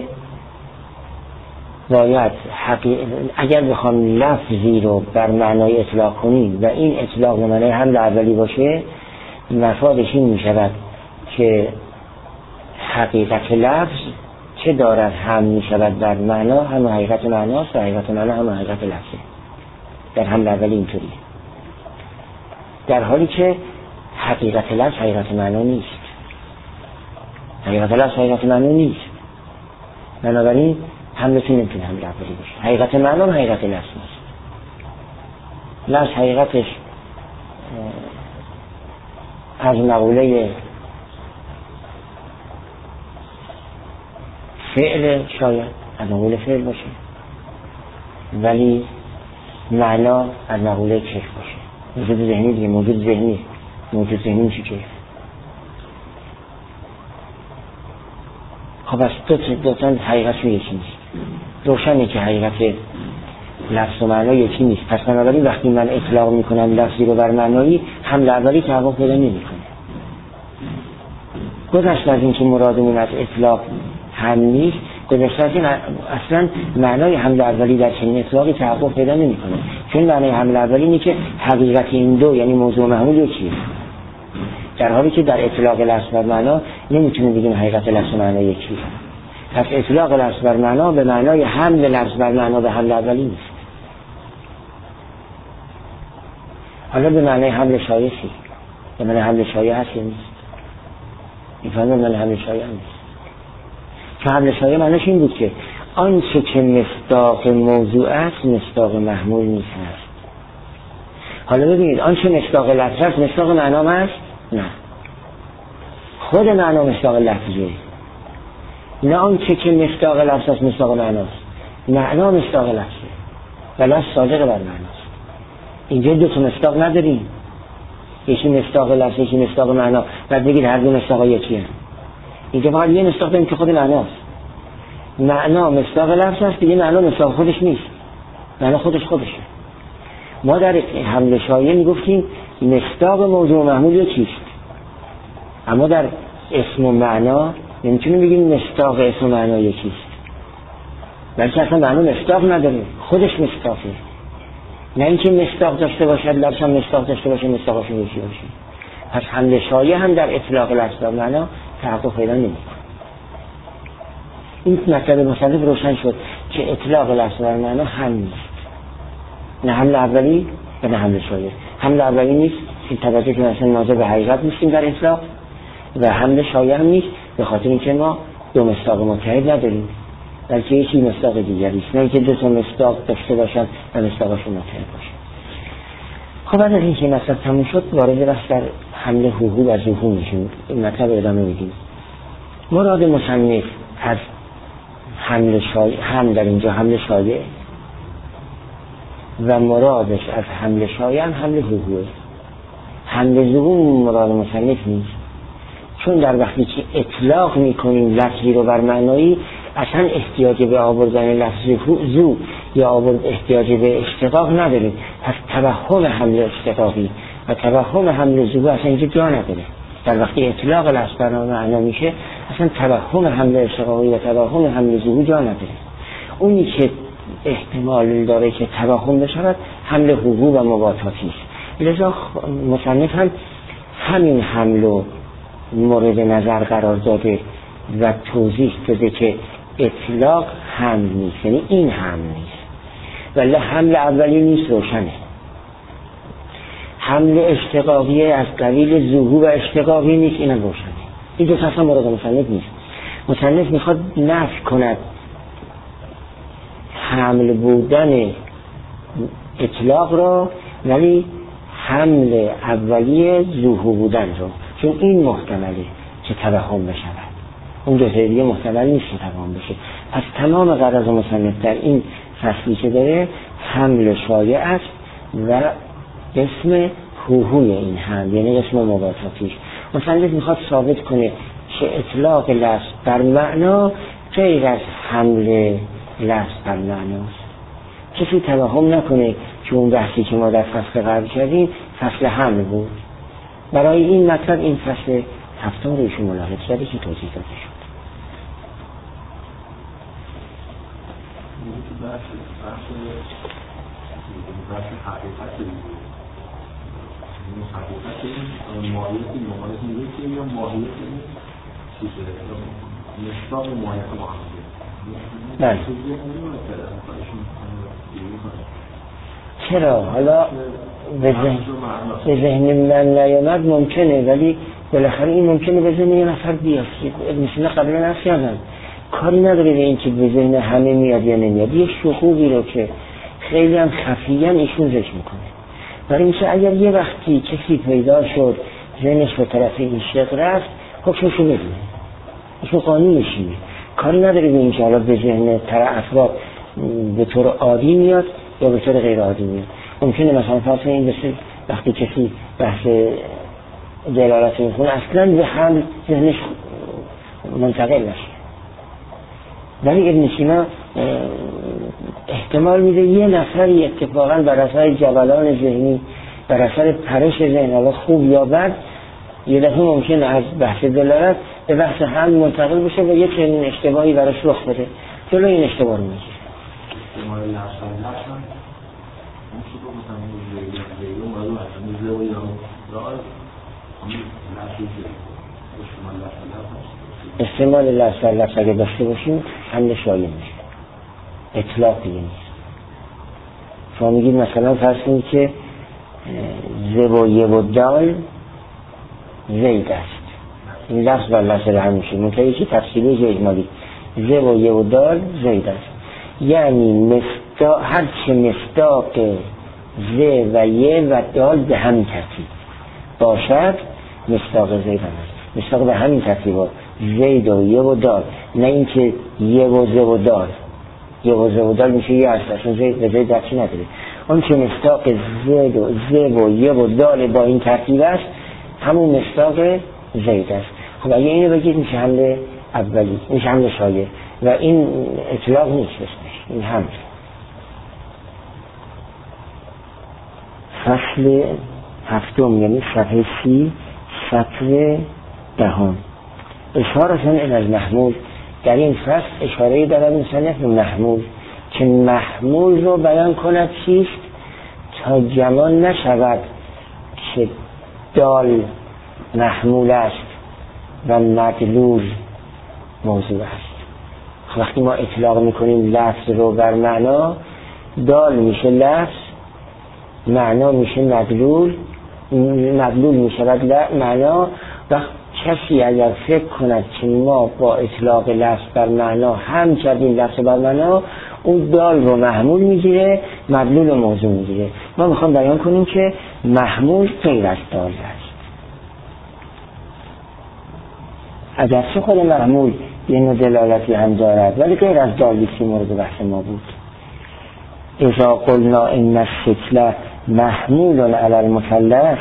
باید حقیق... اگر بخوام لفظی رو بر معنای اطلاق کنیم و این اطلاق به معنی حمل اولی باشه، مفادش این می شود که حقیقت لفظ چه دارد هم می شود بر معنا، هم حقیقت معناست و حقیقت معنا هم حقیقت لفظه. در حمل اولی اینطوری، در حالی که حقیقت لفظ حقیقت معنا نیست. حقیقت لفظ حقیقت معنا نیست، بنابراین حملتون نمیتونه حمل اولی باشه. حقیقت معنا هم حقیقت لفظ نیست. لفظ حقیقتش از مقوله فعل شاید از مقوله فعل باشه، ولی معنا از مقوله کیف باشه. موجود ذهنی دیگه، موجود ذهنی موجود ذهنی میشه کیف. خب از دو دوتا حقیقت یکی نیست. روشنه که حقیقت لفظ و معنا یکی نیست. پس بنابراین وقتی من اطلاق میکنم لفظی رو بر معنایی، حمل اولی تحقق پیدا نمیکنه. گذشته از این که مرادمون از اطلاق هم نیست، گذشته از این اصلا معنای حمل اولی در چنین اطلاقی تحقق پیدا نمیکنه. چون معنای حمل اولی اینه که حقیقت این دو یعنی موضوع و محمول یکیه، در حالی که در اطلاق لفظ بر معنا نمیتونیم بگیم حقیقت لفظ و معنا یکیه. پس اطلاق لفظ بر معنا به معنای حمل لفظ بر معنا به حمل اولی نیست. حالا به معنای حمل شایع چی؟ به معنای حمل شایع هست یا نیست؟ میفهمم به معنای حمل شایع نیست. چون حمل شایع معنیش این بود که آنچه که مصداق موضوع است مصداق محمول نیست هست. حالا ببینید، آنچه مصداق لفظ است مصداق معنا هست؟ نه، خود معنا مصداق لفظیه. نه آنچه که مصداق لفظ است مصداق معناست، معنا مصداق لفظه و لفظ صادق بر معناست. اینجا دو تا مصداق نداریم، یکی مصداق لفظ یکی مصداق معنا، بعد بگید هر دو مصداق یکیه. اینجا فقط یه مصداق داریم که خود معناست. معنا مصداق لفظ است، دیگه معنا مصداق خودش نیست، معنا خودش خودشه. ما در حمل شایع میگفتیم مصداق موضوع و محمول یکیست، اما در اسم و معنا نمیتونیم بگیم مصداق اسم و معنا یکیست، بلکه اصلا معنا مصداق نداره، خودش مصداقه. نه اینکه مصداق داشته باشد لفظ هم مصداق داشته باشه مصداقش یکی باشه. پس حمل شایع هم در اطلاق لفظ و معنا تحقق پیدا نمیکنه. این مطلب مصنف روشن شد که اطلاق لفظ و معنا هم نیست، نه حمل اولی و نه حمل شایع. حمل اولی نیست این توجه که مثلا ناظر به حقیقت نیستیم در اطلاق، و حمل شایع هم نیست به خاطر اینکه ما دو مصداق متحد نداریم، بلکه یکی مصداق دیگری است، نه اینکه دو تا مصداق داشته باشن و مصداقشون متحد باشه. خب بعد از اینکه مطلب تموم شد وارد بحث در حمل هوهو و زوهو میشیم. این مطلب ادامه میدیم. مراد مصنف از حمل شایع، هم در اینجا حمل شایع و مرادش از حمل شایع هم حمل هوهوه. حمل زوهو مراد مصنف نیست، چون در وقتی که اطلاق میکنیم لفظی رو بر معنایی اصلا احتیاج به آوردن لفظ زو یا آورد احتیاج به اشتقاق نداریم. پس توهم حمل اشتقاقی و توهم حمل زو اصلا اینجا جا نداره. در وقتی اطلاق لفظ بر معنا میشه اصلا توهم حمل اشتقاقی و توهم حمل زو جا نداره. اونی که احتمال داره که توهم بشود حمل هوهو و مباطاتی است. لذا مصنف هم همین حمل و مورد نظر قرار داده و توضیح داده که اطلاق حمل نیست، یعنی این حمل نیست، ولی حمل اولی نیست، روشنه. حمل اشتقاقی از قبیل ظهور و اشتقاقی نیست، اینم روشنه. این دو تا اصلا مراد مصنف نیست. مصنف میخواد نفی کند حمل بودن اطلاق را، ولی حمل اولی ظهور بودن رو، چون این محتمله که توهم بشود، اون دو دیگه محتمل نیست که توهم بشه. پس تمام غرض مصنف در این فصلی که داره حمل شایع است و اسم هوهوی این حمل، یعنی اسم مباطاتیش. مصنف میخواد ثابت کنه که اطلاق لفظ بر معنا غیر از حمل لفظ بر معناست. کسی توهم نکنه که اون بحثی که ما در فصل قبل کردیم فصل حمل بود. برای این مطلب این فصل هفتم رو ایشون ملاحظه کرده که توضیح داده شد. بحث بحث حقیقت این حقیقت این ماهیت این ماهیت این که یا ماهیت این چیزه مصداق ماهیت با هم بله. چرا؟ حالا به ذهن به ذهن من نیامد ممکنه، ولی بالاخره این ممکنه به ذهن یه نفر بیاد. مثلا قبلا نفس کردم کاری نداره به این که به ذهن همه میاد یا نمیاد. یه شقوقی رو که خیلی هم خفیاً ایشون ذکر میکنه. برای میشه اگر یه وقتی کسی پیدا شد ذهنش به طرف این شق رفت، حکمشو بدونه، ایشون قانونش اینه. کاری نداره به این که حالا به ذهن طرف افراد به طور عادی میاد یا به طور غیر عادی میاد. ممکنه مثلا فرض این بشه وقتی کسی بحث دلالت میکنه اصلا به هم ذهنش منتقل نشه، ولی ابن سینا احتمال میده یه نفری اتفاقا بر اثر جبلان ذهنی، بر اثر پرش ذهن، حالا خوب یا بد، یه دفعه ممکنه از بحث دلالت به بحث هم منتقل بشه و یک چنین اشتباهی براش رخ بده. جلو این اشتباه رو میگیره. احتمال لحظه لحظه اون شو رو مثلا میگه دیگه اون رو مثلا میگه و یا راز همین لحظه احتمال لحظه لحظه اگه داشته باشیم حمل شایع میشه، اطلاقی نیست. شما میگید مثلا فرض کنید که ز و ی و دال زید است، این لفظ بر لفظ هم میشه، منطقه یکی تفصیلی و اجمالی. ز و ی و دال زید است، یعنی مصداق هرچه مصداق ز و ی و دال به همین ترتیب باشد مصداق زید هم است. مصداق به همین ترتیب ها زید و ی و دال، نه اینکه ی و ز و دال. ی و ز و دال میشه یه است، اصلا زید و زید درچی نداره. اون که مصداق زید و ز و ی و دال با این ترتیب است همون مصداق زید است. خب اگه اینو بگید میشه حمل اولی، میشه حمل شایع و این اطلاق نیست اسمش، این حمل. فصل هفتم یعنی صفحه سی سطر دهم. اشارتون این از محمول. در این فصل اشاره دارد مصنف به محمول که محمول رو بیان کند چیست تا گمان نشود که دال محمول است و مدلول موضوع است. وقتی ما اطلاق میکنیم لفظ رو بر معنا، دال میشه لفظ، معنا میشه مدلول، مدلول میشود معنا. و کسی اگر فکر کند که ما با اطلاق لفظ بر معنا هم کردیم لفظ بر معنا، اون دال رو محمول میگیره، مدلول رو موضوع میگیره. ما میخوام بیان کنیم که محمول غیر از دال است. اگرچه خود محمول یه نوع دلالتی هم دارد ولی غیر از دالی که مورد بحث ما بود. اذا قلنا ان الشکل محمول علی المثلث،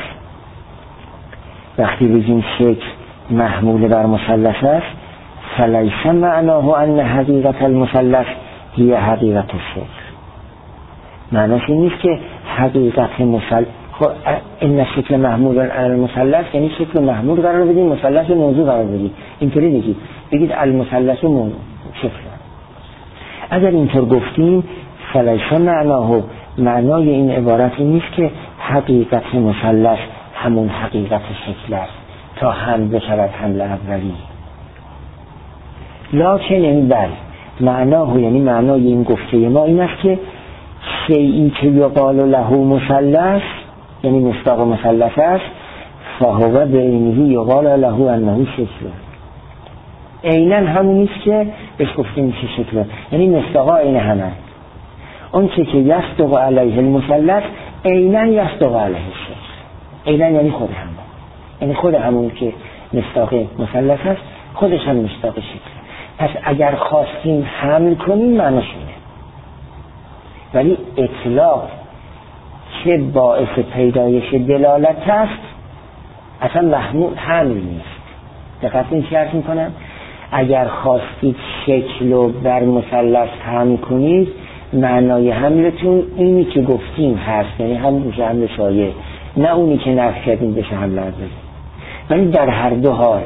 وقتی بگیم شکل محمول بر مثلث است، فلیس معناه ان حقیقت المثلث هی حقیقت الشکل. معناش این نیست که حقیقت مثلث، خب این شکل محمول علی المثلث یعنی شکل محمول قرار بدیم، مثلث موضوع قرار بدیم. اینطوری بگید، بگید المثلث موضوع شکل. اگر اینطور گفتیم فلیس معناه، معنای این عبارت نیست که حقیقت مثلث همون حقیقت شکل است تا هم بشود حمل اولی. لکن این بل معناه یعنی معنای این گفته ما این است که شیئی که یقال له مثلث یعنی مصداق مثلث است فهو بعینه یقال له انه شکل عیناً همونیست که بهش گفته میشه شکل یعنی مصداقا عین همه اون چه که یصدق علیه المثلث عیناً یصدق علیه الشکل عیناً یعنی خود همون یعنی خود همون که مصداق مثلث است خودش هم مصداق شکل پس اگر خواستیم حمل کنیم معناش اینه ولی اطلاق که باعث پیدایش دلالت است اصلا محمول حمل نیست. دقیقا این شرط میکنم اگر خواستید شکل رو بر مثلث حمل کنید معنای حملتون اینی که گفتیم هست یعنی هم میشه حمل شایع نه اونی که نفی کردیم بشه حمل عرضی ولی در هر دو حال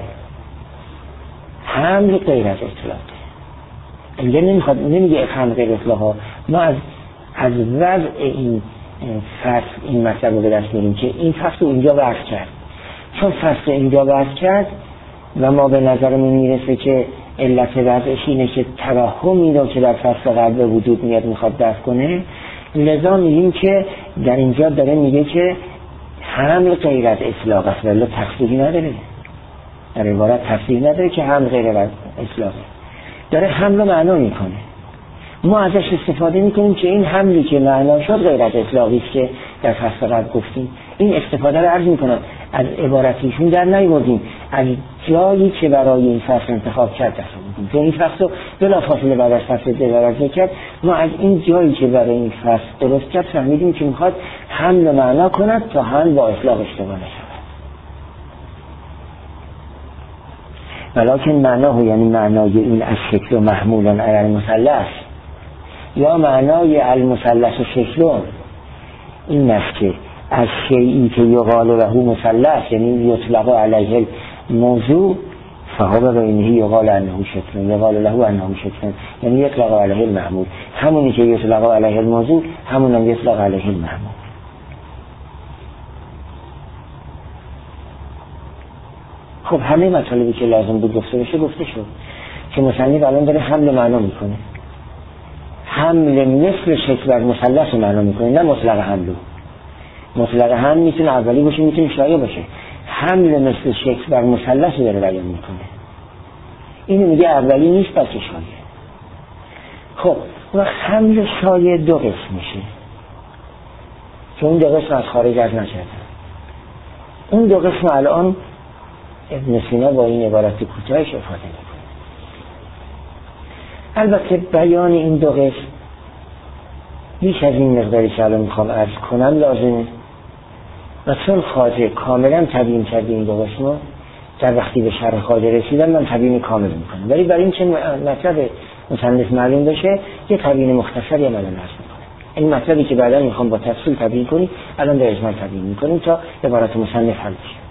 حمل غیر از اطلاق اینجا نمیخواد نمیگه حمل غیر اطلاق ها ما از از وضع این فصل این مطلب رو به دست میاریم که این فصل رو اینجا وضع کرد چون فصل اینجا وضع کرد و ما به نظرمون میرسه که علت وضعش اینه که توهم اینو که در فصل قبل به وجود میاد میخواد دفع کنه لذا میگیم که در اینجا داره میگه که حمل غیر از اطلاق است ولی تفسیری نداره در عبارت تفسیر نداره که حمل غیر از اطلاق داره حمل معنا میکنه ما ازش استفاده میکنیم که این حملی که معنا شد غیر از اطلاقی است که در فصل قبل گفتیم این استفاده رو عرض میکنم از عبارتیشون در نیاوردیم از جایی که برای این فصل انتخاب کرد دست بودیم که این فصل رو بلا فاصله بعد از فصل دلالت کرد ما از این جایی که برای این فصل درست کرد فهمیدیم که میخواد حمل معنا کند تا حمل با اطلاق اشتباه نشود ولکن معناه یعنی معنای این از شکل و محمولان علی المثلث یا معنای المثلث و شکلون این است که از شیئی که یقال له مثلث یعنی یطلق علیه الموضوع فهو بعینه یقال انه شکل یقال له انه شکل یعنی یطلق علیه المحمول همونی که یطلق علیه الموضوع همون هم یطلق علیه المحمول خب همه مطالبی که لازم بود گفته بشه گفته شد که مصنف الان داره حمل معنا میکنه حمل مثل شکل بر مثلث معنا میکنه نه مطلق حملو مطلق حمل میتونه اولی باشه میتونه شایع باشه حمل مثل شکل بر مثلث داره بیان میکنه اینو میگه اولی نیست بلکه شایع خب و حمل شایع دو قسم میشه که اون دو قسم از خارج از نکردن اون دو قسم الان ابن سینا با این عبارت کوتاهش افاده میکنه البته بیان این دو قسم بیش از این مقداری که الان میخوام عرض کنم لازمه و چون خواجه کاملا تبیین کرده این دو قسم در وقتی به شرح خواجه رسیدن من تبیین کامل میکنم ولی برای این که مطلب مصنف معلوم بشه یه تبیین مختصری هم الان عرض میکنم این مطلبی که بعدا میخوام با تفصیل تبیین کنیم الان به اجمال تبیین میکنیم تا عبارت مصنف حل بشه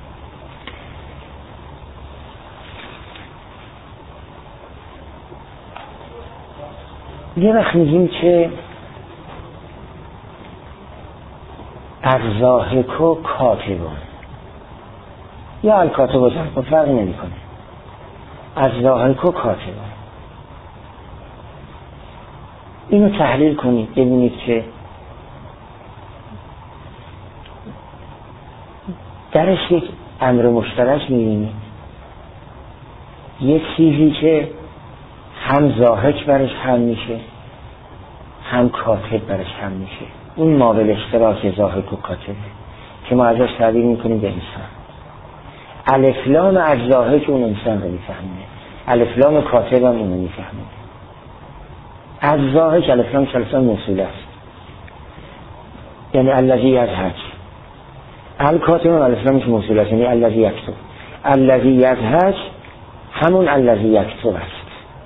یه وقت میگیم که الضاحک و کاتبون یا الکاتب و ضحک فرق نمی کنه الضاحک و کاتبون اینو تحلیل کنید ببینید که درش یک امر مشترک میبینید یک چیزی که هم ضاحک برش هم میشه هم کاتب برش هم میشه این مابل اشتراک ضاحک و کاتب که ما ازش تعبیر میکنیم به انسان الفلام از ضاحک اون انسان رو میفهمه الفلام کاتب هم اونو میفهمه از ضاحک الفلام شلسان موصول است یعنی الذی یضحک الکاتب هم الفلامش موصول است یعنی الذی یکتب الذی یضحک همون الذی یکتب است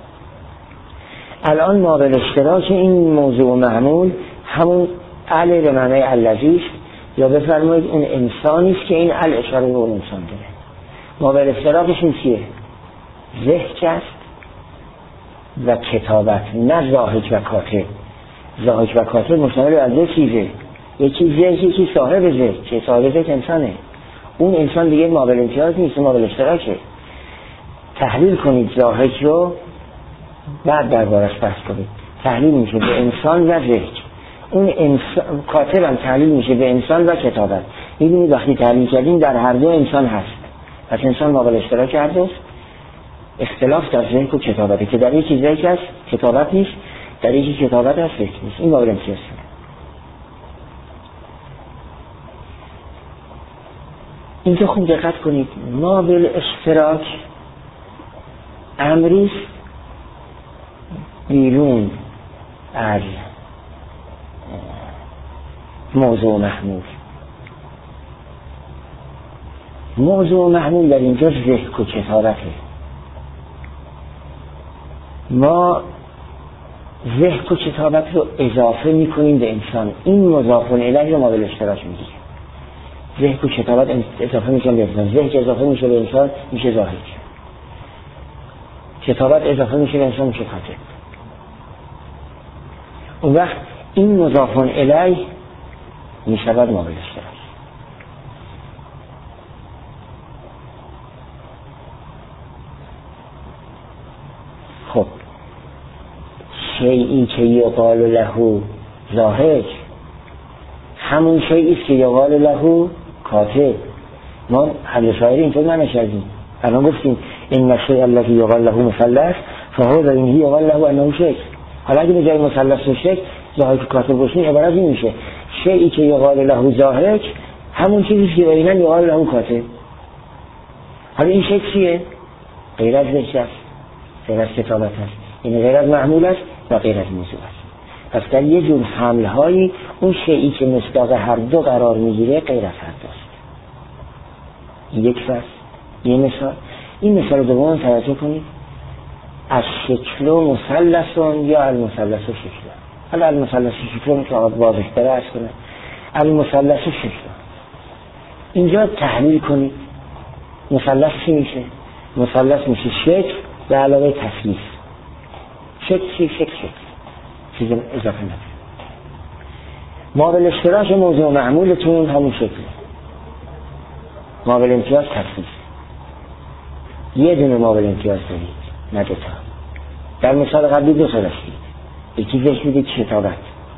الان مابل اشتراک این موضوع و محمول همون ال به معنی الذی است یا بفرمایید اون انسانی است که این ال اشاره به اون انسان داره مابل اشتراکش این چیه ضحک است و کتابت نه ضاحک و کاتب ضاحک و کاتب مشتمل بر دو چیزه یکی ضحک یکی صاحب ضحک که صاحب ضحک انسانه اون انسان دیگه مابل امتیاز نیست مابل اشتراکه تحلیل کنید ضاحک رو بعد دربارش بحث کنید. تحلیل میشه به انسان و ذهن. اون انسان کاتب هم تحلیل میشه به انسان و کتابت. میبینید وقتی تحلیل کردیم در هر دو انسان هست، پس انسان مقابل اشتراک هر دوست. اختلاف در ذهن و کتابته که در یکی ذهن هست کتابت نیست، در یکی کتابت هست ذهن نیست. این مقابل امتیاز. اینجا خوب دقت کنید، ما بالاشتراک امریست بیرون از موضوع محمول. موضوع محمول در اینجا ذهن و کتابته. ما ذهن و کتابت رو اضافه میکنیم به انسان. این مضاف الیه رو ما بالاشتراک میگیم. ذهن و کتابت اضافه میشن به انسان. ذهن که اضافه میشه به انسان میشه ذاهب. کتابت اضافه میشه به انسان میشه کاتب. اون وقت این مضاف الیه میشود ما بالاشتراک. خب شیئی که یقال له ذاهب همون شیئی است که یقال له کاتب. ما حل شاعری اینطور معنی کردیم. الان گفتیم این الشیء الذی یقال له مثلث فهو در اینهی یقال له انه شیء. حالا اگه به جای مثلث و شیء ذاهب کاتب باشیم عبارت این میشه شیئی که یقال له ذاهب همون چیزی که عینا یقال له کاتب. حالا این شیء چیه؟ غیر از ذهن است، غیر از کتابت است، این غیر از محمول است و غیر از موضوع است. پس در یه جور حملهایی اون شیئی که مصداق هر دو قرار میگیره غیر از هر دوست. این یک فصل. یه مثال. این مثال دوم توجه کنید. از شکل و مثلثون یا المثلث و شکل. حالا المثلث و شکل میتونم واضح تر عرض کنم. المثلث و شکل. اینجا تحلیل کنید. مثلث چی میشه؟ مثلث میشه شکل به علاوه تثلیث. شکل چی؟ شکل شکل. چیز اضافه نداره. ما بالاشتراک موضوع معمولتون همون شکله. ما بالامتیاز تثلیث. یه دونه ما بالامتیاز دارید نه دوتا. در مثال قبلی دو تا داشتید. یکی ذهن بودید کتابت.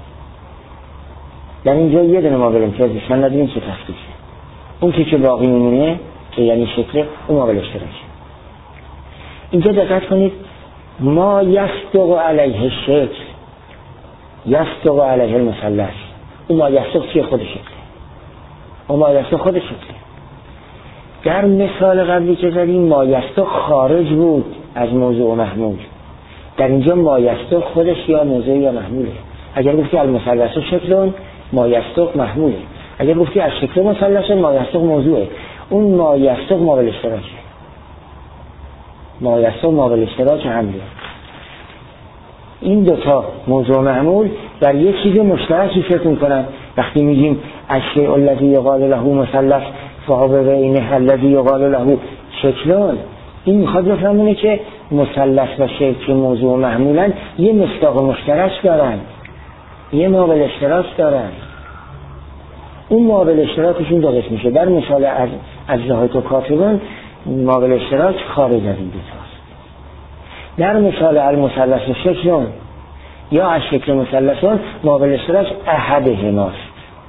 در اینجا یه دونه ما بالامتیاز نشان نداریم که تثلیثه. اون که که باقی میمونه که یعنی شکله اون ما بالاشتراک. اینجا دقت کنید ما یصدق علیه شکل یصدق علیه المثلث. اون ما یصدق چیه؟ خود شکله. اون ما یصدق خود شکله. در مثال قبلی که زدیم ما یصدق خارج بود از موضوع محمول. در اینجا ما یصدق خودش یا موضوع یا محموله. اگر گفتی المثلث شکلون ما یصدق محموله. اگر گفتی از شکل مثلث ما یصدق موضوعه. اون ما یصدق ما بالاشتراکه. ما یصدق ما بالاشتراک حمله. این دوتا موضوع محمول در یک چیز مشترکی فکر میکنن. وقتی میگیم الشیء الذی یقال له مثلث فهو بینه الذی یقال له شکلون، این میخواد بفهمونه که مثلث و شکل موضوع محمولن یه مصداق مشترک دارن، یه ما بالاشتراک دارن. اون ما بالاشتراکشون دو قسم میشه. در مثال از اجزاء و کاتبون ما بالاشتراک خارج از این دوتاست. در مثال المثلث و شکلون یا از شکل مثلثون ما بالاشتراک احدهماست.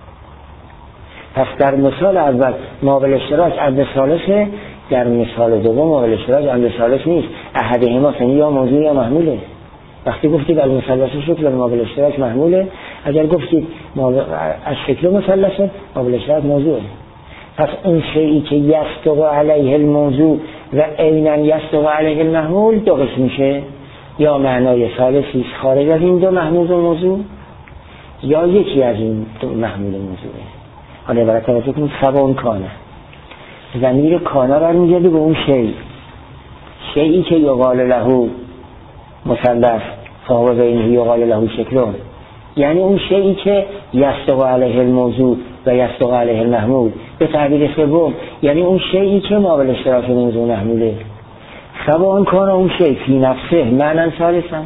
پس در مثال اول ما بالاشتراک عدد ثالثه، در مثال دوم ما بالاشتراک عدد ثالث نیست، احدهماست، یعنی یا موضوع یا محموله. وقتی گفتید المثلث و شکل ما بالاشتراک محموله، اگر گفتید ما از شکل مثلثه ما بالاشتراک موضوعه. پس اون شیئی که یصدق علیه الموضوع و عیناً یصدق علیه المحمول دو قسم میشه، یا معنای ثالثی خارج از این دو محمول و موضوع یا یکی از این دو محمول و موضوعه. حالا برای توجه کنید سبا کانه ضمیر کانه برمیگرده به اون شیء شیئی که یقال له مثلث فهو بینه یقال له شکلون، یعنی اون شیئی که یصدق علیه الموضوع و یصدق علیه المحمول. به تعبیر سوم یعنی اون شیئی که ما بالاشتراک موضوع محموله. سبا کانه اون شیء فی نفسه معنی ثالثا.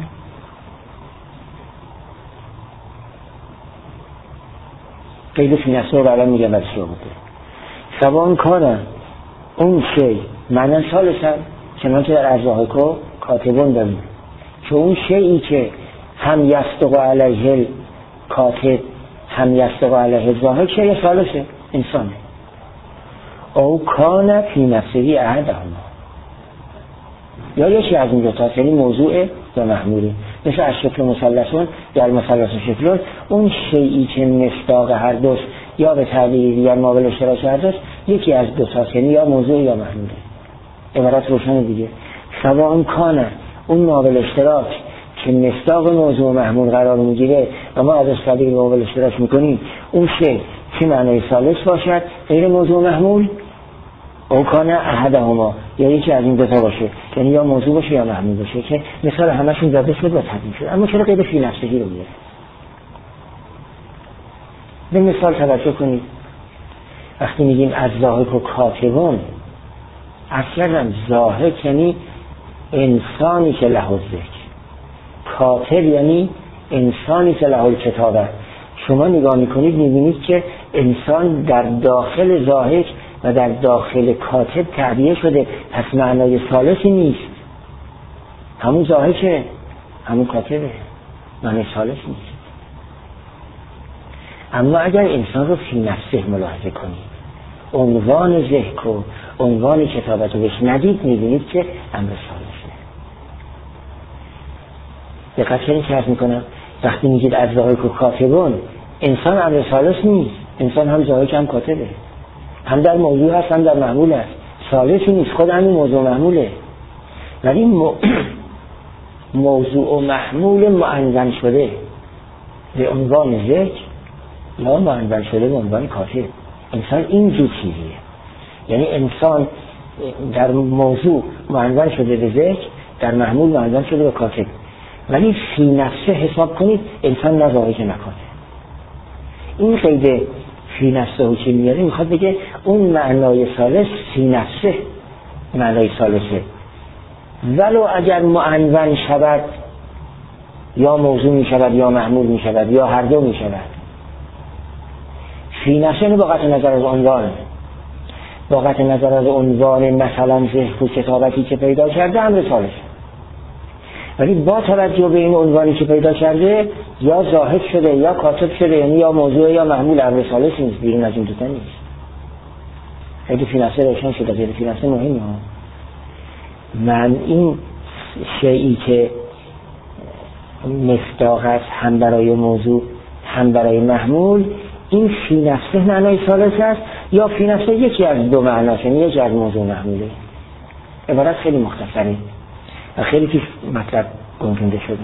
قید فی نفسه رو الان میگم برش رو بوده. سبا کانه اون شیء معنی ثالثا، چنانچه در اجزاء کاتبون داریم. که اون شیئی که هم یصدق علیه کاتب هم یصدق علیه ظاهر شیء ثالثه انسانه او کان فی نفسه احدهما، یا یکی از این دو تا، یعنی موضوع یا محموله. مثل از شکل مثلثون در مثلث شکلون اون شیئی که مصداق هر دوست یا به تعبیر یا مابل اشتراک هر دوست یکی از دو تا، یعنی یا موضوع یا محموله. عبارت روشن دیگه. سواء کان اون مابل اشتراک که مصداق موضوع و محمول قرار میگیره و ما ازش تعبیر به مابل اشتراک میکنیم، اون شی چه معنای ثالث باشد غیر موضوع و محمول، او کان احدهما، یا یکی از این دو تا باشه، یعنی یا موضوع باشه یا محمول باشه، که مثال همشون زده شد و تبیین شد. اما چرا قید فی نفسهی رو میاره؟ به مثال توجه کنید. وقتی میگیم از ضاحک و کاتبون، اصلا ضاحک یعنی انسانی که له الذکر، کاتب یعنی انسانی که له الکتابه. شما نگاه میکنید میبینید که انسان در داخل ضاحک و در داخل کاتب تعبیه شده، پس معنای ثالثی نیست. همون ضاحکه، همون کاتبه، معنای ثالث نیست. اما اگر انسان رو فی نفسه ملاحظه کنید، عنوان ذکر و عنوان کتابت رو بهش ندید، میبینید که امر ثالثه. دقت کنید که عرض میکنم وقتی میگید از ضاحک و کاتبون، انسان امر ثالث نیست، انسان هم ضاحک هم کاتبه، هم در موضوع هست هم در محمول هست، ثالثی نیست، خود همین موضوع محموله. ولی مو... موضوع و محمول معنون شده به عنوان ذکر یا معنون شده به عنوان کاتب. انسان این دو چیزیه، یعنی انسان در موضوع معنون شده به ذکر، در محمول معنون شده به کاتب. ولی فی نفسه حساب کنید انسان نه ضاحک نه کاتب. این قید فی نفسه و چی میاره؟ میخواد بگه اون معنای ثالث فی نفسه معنای ثالثه، ولو اگر معنون شود یا موضوع میشود یا محمول میشود یا هر دو میشود. فی نفسه با قطع نظر از عنوان، با قطع نظر از عنوان مثلا ذکر و کتابتی که پیدا کرده امر ثالث، ولی با توجه به این عنوانی که پیدا کرده یا ضاحک شده یا کاتب شده، یعنی یا موضوع یا محمول امر ثالث نیست، بیرون از این دوتا نیست. خیلی فی نفسه روشن شده، خیلی فی نفسه مهمه. من این شیئی که مصداق است هم برای موضوع هم برای محمول، این فی نفسه معنای ثالث است یا فی نفسه یکی از دو معناست، یعنی یکی از موضوع محموله. عبارت خیلی مختصره و خیلی توش مطلب گنجونده شده.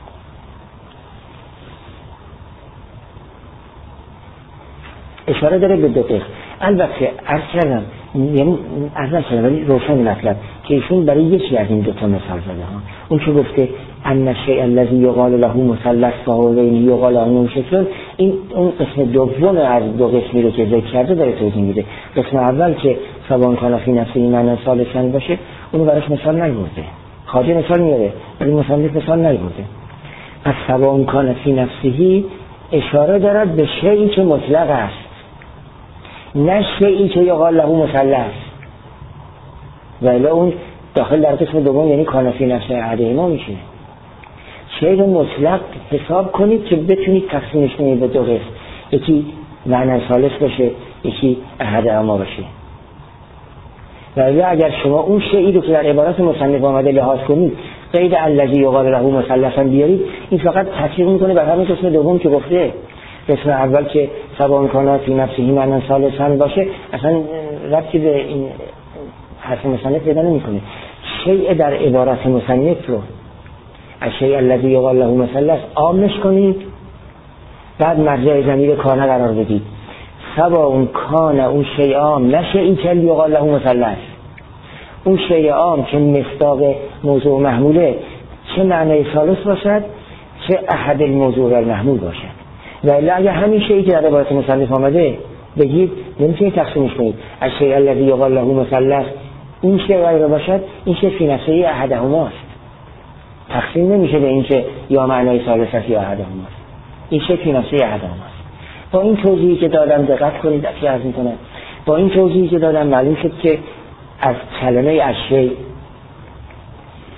اشاره داره به دو قسم. البته عرض کردم، یعنی عرض نکردم ولی روشن مطلب که ایشون برای یکی از این دوتا مثال زده ها. اون که گفته ان الشیء الذی یقال له مثلث فهو بین یقال عنه شکل، این اون قسم دوم از دو قسمی رو که ذکر کرده داره توضیح میده. قسم اول که سواء کان فی نفسه معنی ثالثا باشه، اونو براش مثال نیورده، خاطر مثال میاره ولی مصنف مثال نیورده. پس سواء کان فی نفسه اشاره دارد به شیئی که مطلق است، نه شیئی که یقال له مثلث، ولی اون داخل در قسم دوم یعنی کان فی نفسه احدهما میشه. شیء رو مطلق حساب کنید که بتونید تقسیمش کنید به دو قسم، یکی معنی ثالث باشه یکی احدهما باشه. ولی اگر شما اون شیئی رو که در عبارت مصنف آمده لحاظ کنید، قید الذی یقال له مثلثا بیارید، این فقط تاثیر میکنه بر همین قسم دوم که گفته. قسم اول که سواء کان فی نفسه معنی ثالثا باشه اصلا ربطی به این حرف مصنف پیدا نمیکنه. شیء در عبارت مصنف رو الشیء الذی یقال له مثلث عامش کنید، بعد مرجع ضمیر کان قرار بدید. سواء کان اون شیء عام، نه شیئی که یقال له مثلث، اون شیء عام که مصداق موضوع محموله، چه معنی ثالث باشد چه احد الموضوع و المحمول باشد. ولی اگر همین شیئی که در عبارت مصنف آمده بگید نمیتونید تقسیمش کنید. الشیء الذی یقال له مثلث این شیء غیر باشد، این شیء فی نفسه احدهماست، تقسیم نمیشه به این که یا معنای ثالث است یا احدهماست، این شیء فی نفسه احدهماست. با این توضیحی که دادم دقت کنید، اصلا عرض میکنم با این توضیحی که دادم معلوم شد که از کلمه الشیء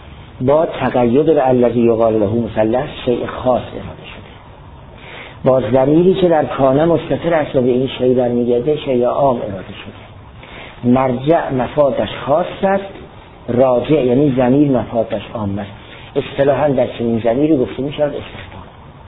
با تقید به الذی یقال له مثلث شیء خاص اراده شده، با ضمیری که در کانه مستتر است و به این شیء برمیگرده شیء عام اراده شده. مرجع مفادش خاص است، راجع یعنی ضمیر مفادش عام است. اصطلاحاً در چنین ضمیری گفته می شود استخدام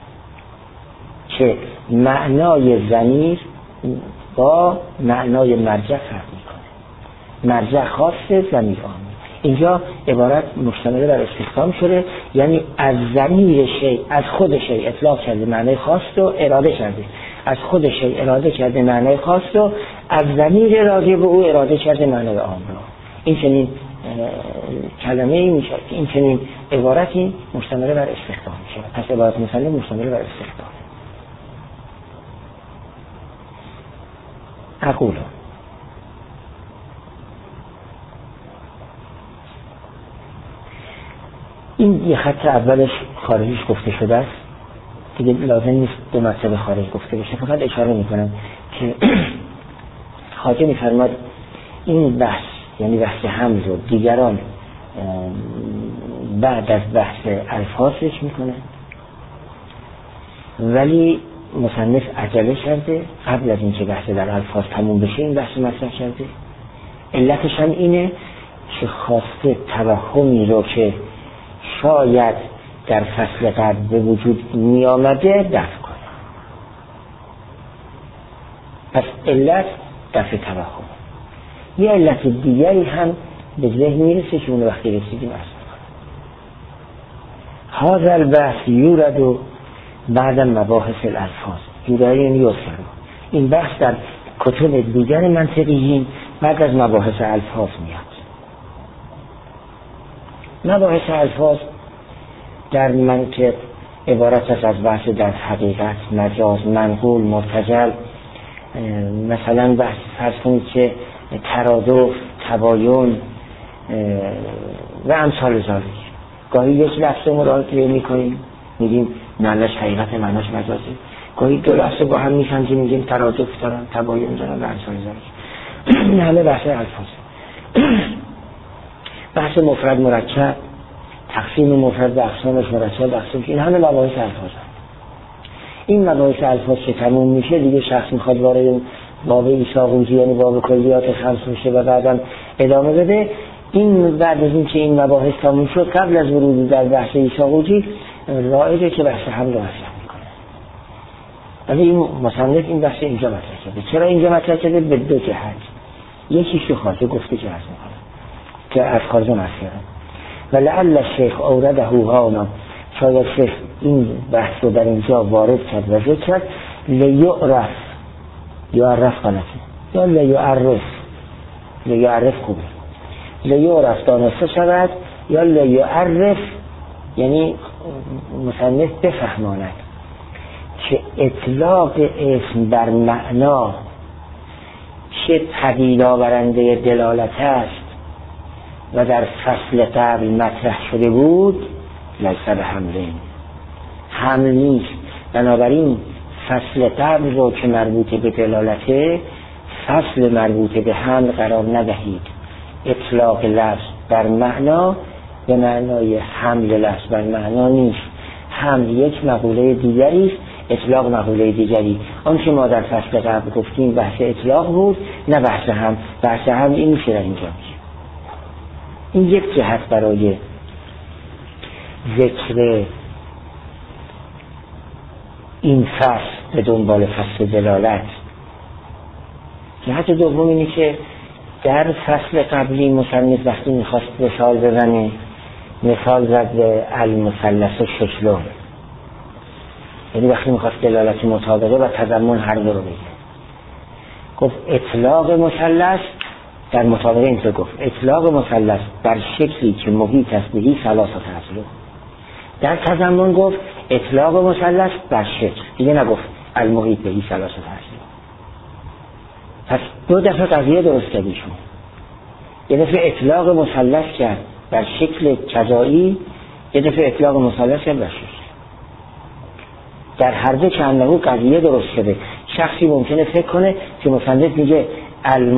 که معنای ضمیر با معنای مرجع فرق میکنه. مرجع خاصه، ضمیر عام. اینجا عبارت مشتمل بر استخدام شده، یعنی از ضمیر شیء، از خود شیء اطلاق کرده معنای خاص رو اراده کرده، از خود شیء اراده کرده معنای خاص رو، از ضمیر راجع به او اراده کرده معنای عام رو. این چنین کلمه ای میشه، این چنین عبارتی مشتمل بر استخدام میشه. پس عبارت مثلا مشتمل بر استخدام. اقول این یه خط اولش خارجیش گفته شده است، دیگه لازم نیست دو مرتبه خارج گفته بشه، فقط اشاره میکنم که خواجه میفرماد این بحث یعنی بحث حمل رو دیگران بعد از بحث الفاظش میکنه، ولی مصنف عجله کرده قبل از اینکه بحث در الفاظ تموم بشه این بحث مطرح کرده. علتش هم اینه که خواسته توهمی رو که شاید در فصل قبل به وجود می آمده دفع کنه. پس علت دفع توهم. یه علت دیگری هم به ذهن میرسه که اون وقتی رسیدیم عرض میکنم. هذا البحث یورد و بعد مباحث الالفاظ یورد یعنی یسر. این بحث در کتب دیگر منطقیین بعد از مباحث الفاظ میاد. مباحث الفاظ در منطق عبارت است از بحث در حقیقت، مجاز، منقول، مرتجل. مثلا بحث فرض کنید که ترادف، تباین و امثال ذالک. گاهی یک لفظ مراجعه میکنیم میگیم معناش حقیقت، معناش مجازه. گاهی دو لفظ با هم میسنجیم میگیم ترادف دارن، تباین دارن و امثال ذالک. این همه بحث الفاظ. بحث مفرد مرکب، تقسیم مفرد به اقسامش، مرکب به اقسامش، این همه مباحث الفاظ هم. این مباحث الفاظ که تموم میشه دیگه شخص میخواد وارد باب ایساقوجی یعنی باب کلیات خمس میشه و بعدم ادامه بده. این بعد از این که این مباحث تموم شد قبل از ورود در بحث ایساقوجی رایجه که بحث حمل رو مطرح میکنه. ولی این مصنف این بحث اینجا مطرح کرده. چرا اینجا مطرح کرده؟ به دو جهت. یکیش رو خاطر گفته که عرض میکنه که از خارج مسیرم و لعل الشیخ اورده هانا، شاید شیخ این بحث رو در اینجا وارد کرد و ذکر کرد لیعرف، یعرف غلطه یا لیعرف، لیعرف خوبه، لیعرف دانسته شود یا لیعرف یعنی مصنف بفهماند که اطلاق اسم بر معنا چه پدید آورنده دلالت است و در فصل قبل مطرح شده بود لیس به حمله، حمل نیست. بنابراین فصل قبل رو که مربوط به دلالته فصل مربوط به حمل قرار ندهید. اطلاق لفظ بر معنا به معنای حمل لفظ بر معنا نیست. حمل یک مقوله دیگری است، اطلاق مقوله دیگری. آن که ما در فصل قبل گفتیم بحث اطلاق بود نه بحث هم. بحث هم این میشه در اینجا. این یک جهت برای ذکر این فصل به دنبال فصل دلالت. جهت دوم اینه که در فصل قبلی مصنف وقتی میخواست مثال بزنه مثال زد به المثلث شکلون، یعنی وقتی میخواست دلالت مطابقه و تضمن هر دو رو بگه گفت اطلاق مثلث در مطابقه اینطور گفت اطلاق مثلث بر شکلی که محیط است بهی ثلاثه اصله. در تضمن گفت اطلاق مثلث بر شکل، دیگه نگفت المحیط بهی ثلاثه اصله. پس دو دفعه قضیه درست کردیشون. یه دفعه اطلاق مثلث کرد بر شکل کذایی، یه دفعه اطلاق مثلث کرد بر شکل. در هر دو چندمو قضیه درست شده. شخصی ممکنه فکر کنه که مصنف میگه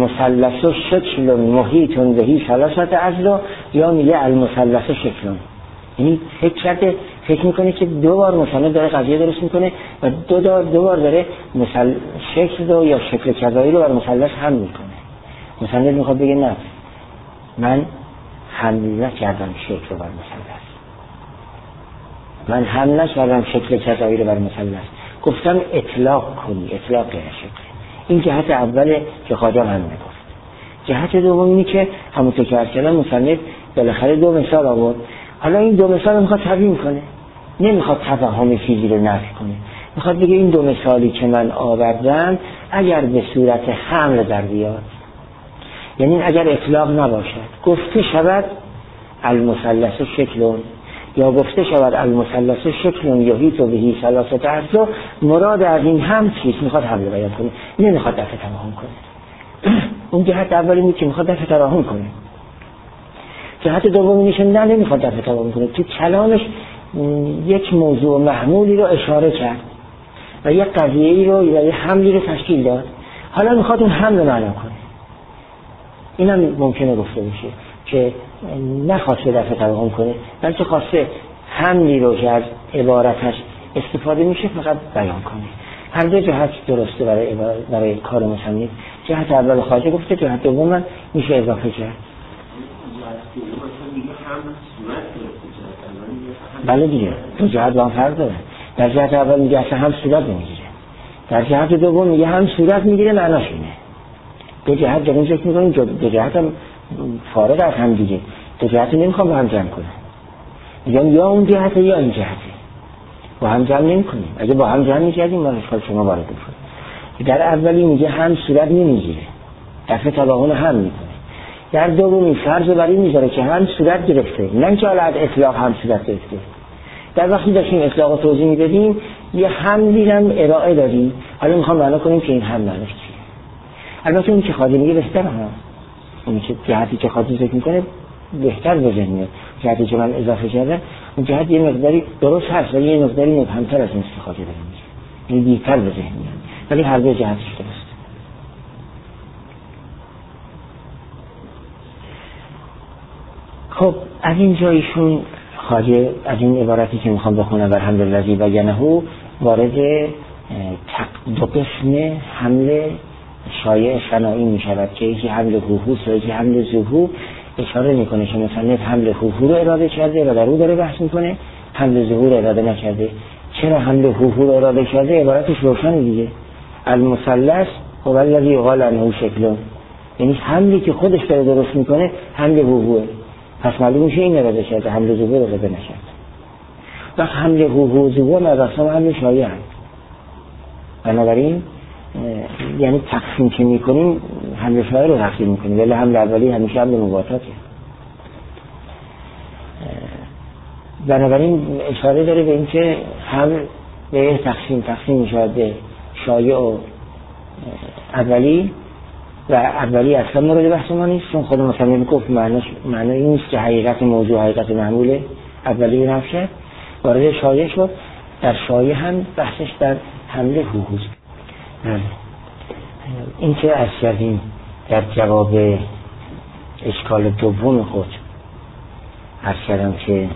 المثلث شکل محیط بهی ثلاثه اصله یا میگه المثلث شکل. یعنی فکر کرده فکر میکنه که دو بار مثلا داره قضیه درست میکنه و دو دار دو بار داره مثلا شکل رو یا شکل کذایی رو بر مثلث حمل میکنه. مثلا میخواد بگه نه من حمل نکردم شکل رو بر مثلث، من حمل نکردم شکل کذایی رو بر مثلث، گفتم اطلاق کنی، اطلاق کنی شکل. این جهت اوله که خواجه هم نگفت. جهت دوم اینی که همونطور که عرض کردم مصنف بالاخره دو مثال آورد. حالا این دو مثال میخواد تبیین کنه، نمیخواد توهم چیزی رو نفی کنه، میخواد بگه این دو مثالی که من آوردم اگر به صورت حمل در بیاد، یعنی اگر اطلاق نباشد، گفته شود المثلث شکلون یا گفته شود المثلث شکلون یحیط بهی ثلاثه اجزا، مراد از این هم چیز میخواد حمل بیان کنه، نمیخواد دفع توهم کنه. اون جهت اولی اینه که میخواد دفع توهم کنه. جهت دومی اینه که نه نمیخواد دفع توهم کنه، تو کلامش یک موضوع محمولی رو اشاره کرد و یک قضیه‌ای رو یا یک حملی رو تشکیل داد، حالا میخواد اون حمل رو معنا کنه. اینم ممکنه گفته بشه که نخواسته دفع توهم کنه، بلکه خواسته حملی رو که از عبارتش استفاده میشه فقط بیان کنه. هر دو جهت درسته برای برای کار مصنف. جهت اول خواجه گفته، جهت دوم من میشه اضافه کرد. بله دیگه، دو جهت با هم فرق داره. در جهت اول میگه اصلا هم صورت نمیگیره، در جهت دوم میگه هم صورت میگیره، معناش اینه. دو جهت داریم ذکر میکنیم، دو جهت هم فارغ از هم دیگه، دو جهت نمیخوام با هم جمع کنم، میگم یا اون جهته یا این جهته، با هم جمع نمی کنیم. اگه با هم جمع میکردیم ما اشکال شما وارد میشد. در اولی میگه هم صورت نمیگیره، دفعه تباهون هم میکنه. در دومی فرض بر این میذاره که هم صورت گرفته، نه اینکه حالا از اطلاق هم صورت گرفته. در وقتی داشتیم اطلاق رو توضیح میدادیم یه حملی هم ارائه دادیم، حالا میخوام معنا کنیم که این هم معناش چیه. البته اون که خواجه میگه بهتر هم، اون که جهتی که خواجه ذکر میکنه بهتر به ذهن میاد. جهتی که من اضافه کردم اون جهت یه مقداری درست هست ولی یه مقداری مبهمتر از این که خواجه داره میگه، این دیرتر به ذهن میاد، ولی هر دو جهتش درست. خب از این جایشون خواجه از این عبارتی که میخوام بخونم بر حمل الذی بیانه وارد دو قسم حمل شایع صناعی میشود که یکی حمل حوحوس و یکی حمل ظهور. اشاره میکنه که مثلا حمل حوحو رو اراده کرده و در او داره بحث میکنه، حمل ظهور اراده نکرده. چرا حمل حوحو رو اراده کرده؟ عبارتش روشنه دیگه، المثلث هو الذی قال انه شکلون، یعنی حملی که خودش داره درست میکنه حمل حوحوه، پس معلوم میشه این اراده کرده، حمل ظهور اراده نکرده. وقت حمل حوحو و ظهور از اقسام حمل شایع هست. بنابراین یعنی تقسیم که میکنیم حمل شایع رو تقسیم میکنیم، ولی حمل اولی همیشه حمل مباطاته. بنابراین اشاره داره به اینکه حمل به تقسیم تقسیم میشود به شایع و اولی، و اولی اصلا مورد بحث ما نیست، چون خود مثلا گفت معناش معنی این نیست که حقیقت موضوع حقیقت معمول اولی نفشه. وارد شایع شد، در شایع هم بحثش در حمل حوحوس. این که از کردیم در جواب اشکال دوم خود عرض کردم که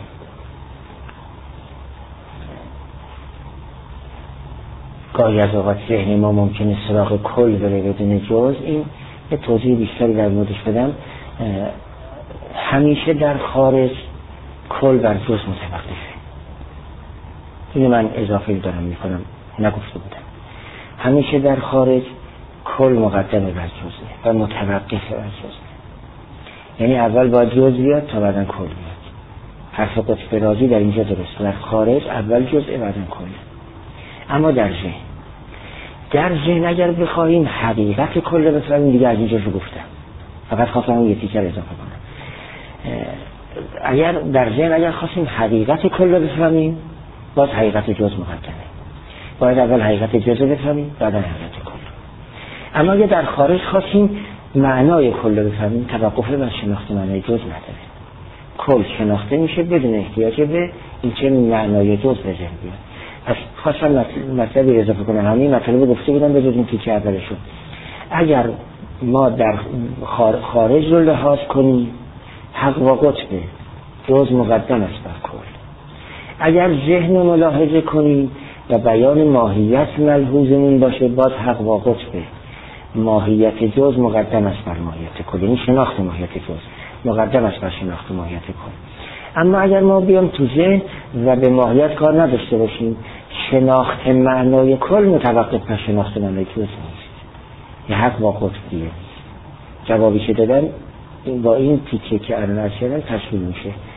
گاهی از اوقات ذهن ما ممکنه سراغ کل بره بدون جز. این یه توضیح بیشتری در موردش بدم. همیشه در خارج کل بر جز متوقفه. اینو من اضافه دارم میکنم، نگفته بودم. همیشه در خارج کل مقدمه بر جزه و متوقفه بر جزه، یعنی اول باید جز بیاد تا بعدن کل بیاد. حرف قطب رازی در اینجا درست، در خارج اول جزء بعدن کل. اما در ذهن در ذهن اگر بخواهیم حقیقت کل رو بفهمیم، دیگه از اینجا رو گفتم، فقط خواستم اون یکی کر اضافه کنم. اگر در ذهن اگر خواستیم حقیقت کل رو بفهمیم، باز حقیقت جز مقدمه، باید اول حقیقت جز رو بفهمیم بعد حقیقت کل. اما اگر در خارج خواستیم معنای کل رو بفهمیم، توقف بر شناخت معنای جز نداره. کل شناخته میشه بدون احتیاج به اینکه معنای جز به ذهن بیاد. پس خواستم مطلبی اضافه کنم، همین مطلب گفته بودم به جز این تیکه اولشون. اگر ما در خارج رو لحاظ کنیم، حق و قطبه جز مقدم است بر کل. اگر ذهن رو ملاحظه کنیم و بیان ماهیت ملحوظمون باشه، باز حق با قطبه. ماهیت جز مقدم است بر ماهیت کل، یعنی شناخت ماهیت جز مقدم است بر شناخت ماهیت کل. اما اگر ما بیام تو ذهن و به ماهیت کار نداشته باشیم، شناخت معنای کل متوقف بر شناخت معنای جز نیست. یه حق با قطبیه. جوابی که دادم با این تیکه که الان ارز کردم تشکیل میشه.